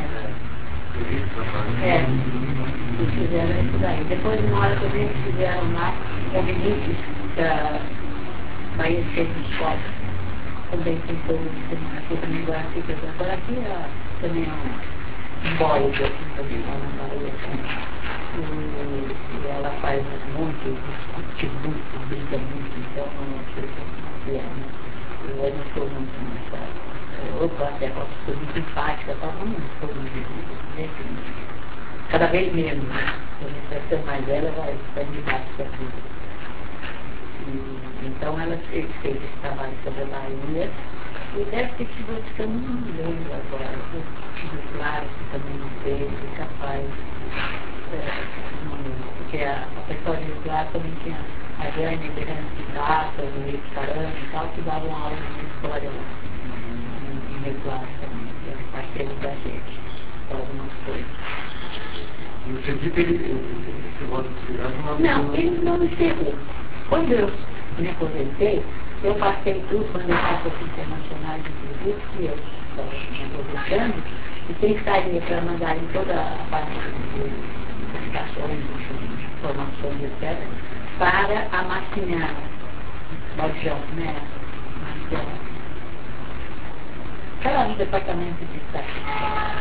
Eles fizeram isso daí. Depois, na hora também, eles fizeram lá o Vinícius da Bahia de Escola. Também tentou aqui também agora fica agora aqui também é um boy aqui também lá na Bahia. E ela faz muito, discute muito, briga muito, então não sei se é, né? Eu não sou muito nessa. Opa, até a sou muito empática, tá? Não sou muito, cada vez menos, né? A gente vai ser mais velha, vai mudar isso aqui. Então ela fez esse trabalho sobre a Bahia e deve ter sido, acho que eu não me lembro agora, claro que também não fez, capaz, porque a pessoa de Claro também tinha a Jane, a Grande Picata, o Luiz Caramba e tal, que davam aula de história em Rio Claro também, que eram parceiros da gente, para algumas coisas. E você disse que esse modo de cidade não, ele não encerrou. Quando eu me aposentei, eu passei tudo, quando eu faço as internacionais de serviço, que eu estou me aposentando, e tem que sair para mandar em toda a parte de publicações, informações, etc., para a Marcinhana, Balchão, né? Aquela no departamento de estatística,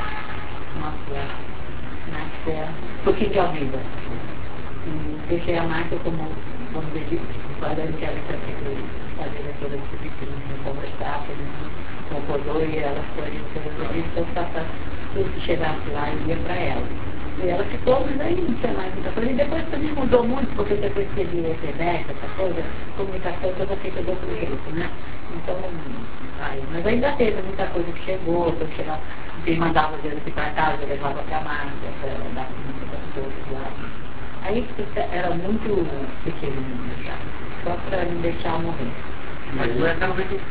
um pouquinho de Almeida. E deixei a Márcia como, vamos dizer, falando que ela para a diretora de subsídio, conversar, concordou e ela foi então tudo que chegasse lá ia para ela. E ela ficou, mas aí não tinha mais muita coisa. E depois também mudou muito, porque depois teve a internet, essa coisa, comunicação toda feita do outro jeito, né? Então, mas ainda teve muita coisa que chegou, que eu chegava, quem mandava o dinheiro aqui para casa, eu levava para a Márcia, para dar comida para os outros lá. Aí era muito pequenininho já, só para não deixar morrer. Mas não é tão bem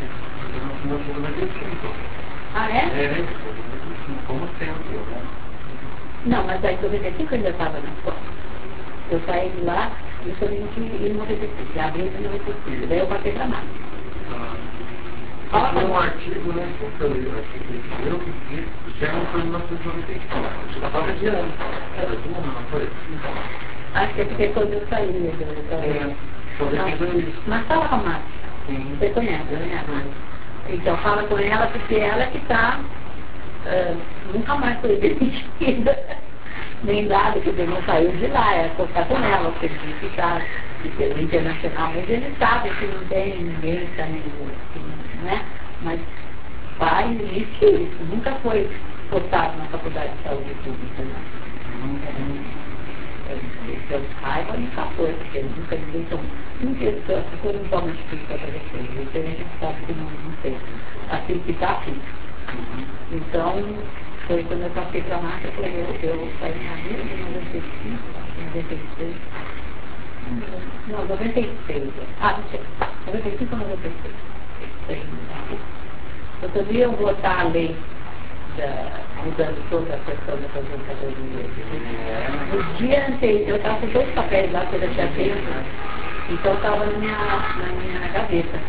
Ah, é? É, como sempre, né? Não, mas aí em 95 eu ainda estava na escola. Eu saí de lá justamente em 95, em abril de 95. Daí eu passei para Márcia. Tem um artigo, né, que eu que já não foi em 1995. Já estava de ano. Era de ano, não foi? Acho que é porque quando eu saí, mas fala com a Márcia. Você conhece, né, a Márcia? Então fala com ela, porque ela que está, nunca mais foi demitida, nem nada, que não saiu de lá, é cortar com ela, porque ele disse que pelo internacional, mas ele sabe que não tem ninguém que está né? Mas faz isso, nunca foi cortado na faculdade de saúde pública, né? Eu saiba, nunca foi, porque nunca ninguém tomou. As coisas não tomam explica para vocês, então a gente sabe que não sei. Aquilo que está aqui. Então, foi quando eu passei para a Márcia, eu saí em abril de 95, 96. Não, 96. Não sei. 95 ou 96. Eu também eu votar a lei mudando toda a questão da aposentadoria. No dia anterior, eu estava com 2 papéis lá que eu já tinha feito, então estava na minha gaveta.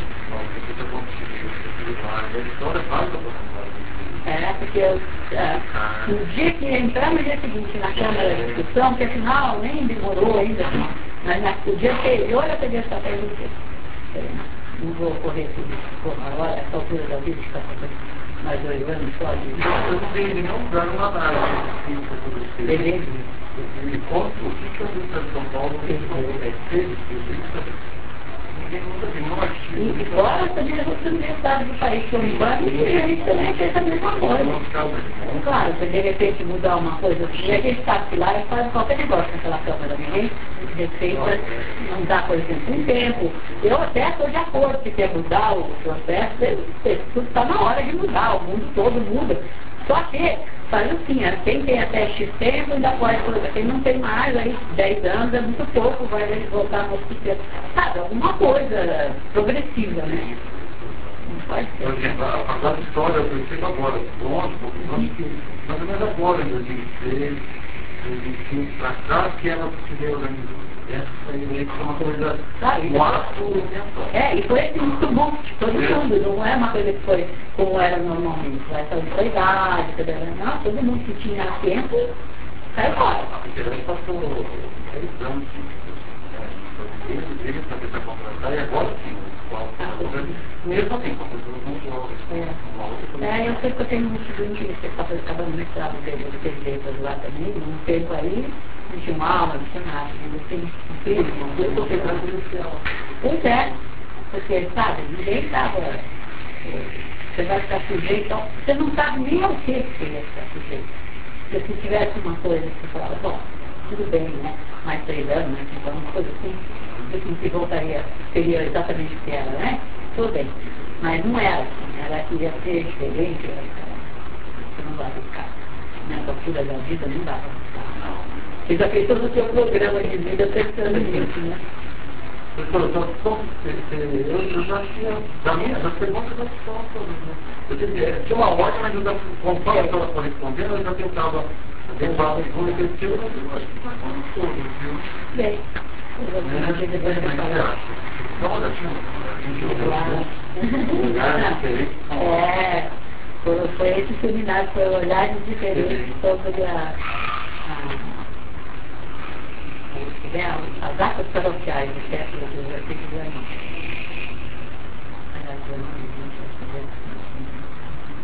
Porque no dia que entrar, no dia seguinte, na Câmara de Discussão, que afinal nem demorou ainda, mas no dia anterior eu peguei esse papel do dia. Não vou correr tudo agora, essa altura da vida, que está mais 2 anos só de... Eu não tenho nenhum lugar numa análise. Beleza. E conto o que a Universidade de São Paulo fez, ninguém nunca tem um artigo. E fora também as outras universidades do país que eu me banco, e a gente também fez a mesma coisa. Claro, se de repente mudar uma coisa assim, a gente sabe que lá faz qualquer negócio naquela Câmara, ninguém receita, não dá, por exemplo, um tempo. Eu até estou de acordo que quer mudar o processo, tudo está na hora de mudar, o mundo todo muda. Só que, faz assim, quem tem até X tempo ainda pode, quem não tem mais, aí 10 anos é muito pouco, vai voltar no hospital. Sabe, alguma coisa progressiva, né? Não pode ser. Por exemplo, a história eu percebo agora, lógico, mais ou menos agora, em 2006, 2005, para cá, que ela se reorganizou. Essa aí foi uma coisa, um ato e foi assim, muito bom, todo mundo, não é uma coisa que foi como era normalmente, vai sair da idade, não, todo mundo que tinha tempo, saiu fora. A passou 10 anos, ele para tentar contratar, e agora sim, mesmo assim, com pessoas muito jovens. Eu sei que eu tenho um estudante que está acabando de mestrado dele, ele fez letras lá também, um tempo aí, não tinha uma aula, não tinha nada, ele tem eu estou pegando policial. Pois é, porque, sabe, ninguém estava, você vai ficar sujeito, então, você não sabe nem ao que você ia ficar sujeito. Porque se tivesse uma coisa que você falava, bom, tudo bem, né, mais 3 anos, né, então uma coisa assim, que voltaria, seria exatamente o que era, né? Tudo bem. Mas não era assim, ela queria ser diferente, você não vai ficar. Nessa altura da vida não dá para ficar. Você já fez todo o seu programa de vida pensando nisso, né? Eu já tinha, das perguntas das respostas, né? Eu tinha uma ordem, mas eu já, conforme a senhora foi respondendo, eu já tentava adequar a segunda e terceira, mas eu acho que está com tudo, viu? Bem. Foi esse seminário, foi olhares diferentes sobre as atas paroquiais do século XIX.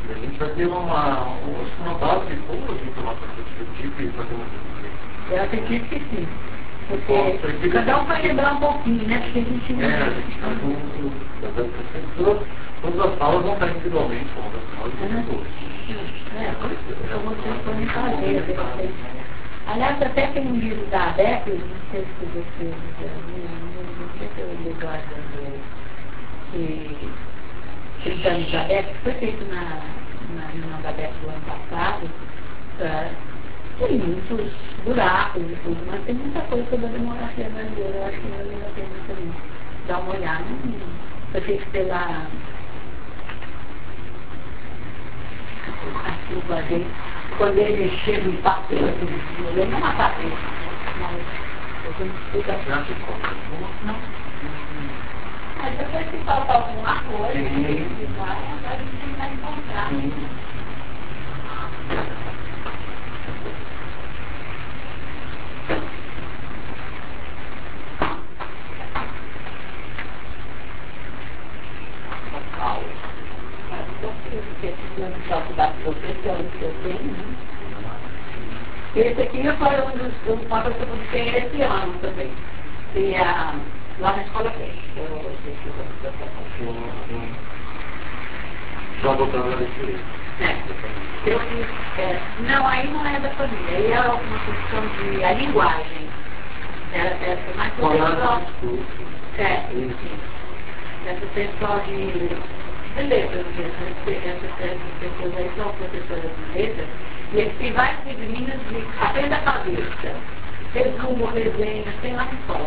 E a gente vai ter uma base boa de informação desse tipo e fazer uma... Eu acredito que sim. Porque cada um vai lembrar um pouquinho, né? Porque a gente não... a gente faz todas as aulas vão estar individualmente, como das aulas eu vou ter que fazer. Aliás, até tem um livro da ABEC, não sei se você não sei se eu li agora, que exame da ABEC, que foi feito na reunião da ABEC do ano passado. Tem muitos buracos e tudo, mas tem muita coisa sobre a demografia brasileira. Eu acho que vale a pena também dar uma olhada. Foi feito pela Silva dele, quando ele chega em papel, ele não é uma papel, mas eu tenho que explicar. Não. Mas depois que falta alguma coisa, a gente vai encontrar. Esse aqui foi uma coisa que eu publiquei esse ano também. E lá na escola tem. Já voltando a leitura. Eu fiz. Não, aí não é da família. Aí é uma questão de a linguagem. É mais pessoal. Essa pessoal de letras, essas pessoas aí são professoras de letras, e eles têm várias meninas de aprenda a cabeça, resumo, resenha, tem lá que só.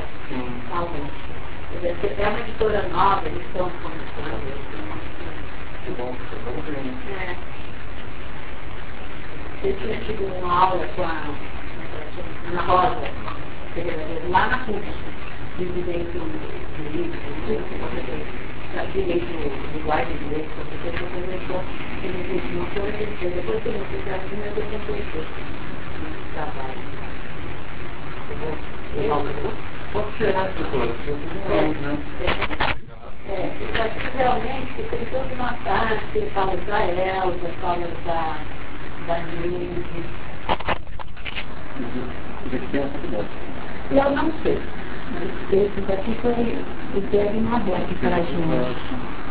É uma editora nova, eles estão começando. Que bom, vamos ver. Eu tinha tido uma aula com a Ana Rosa, lá na PUC, de direito de guarda de direito, porque você começou ele mostrou que depois que você já viu, eu tenho no trabalho. Pode ser as pessoas, realmente, tem toda uma parte que ele fala da Elza, fala da Nilce. Eu não sei. Esse daqui foi o diagnóstico para a gente.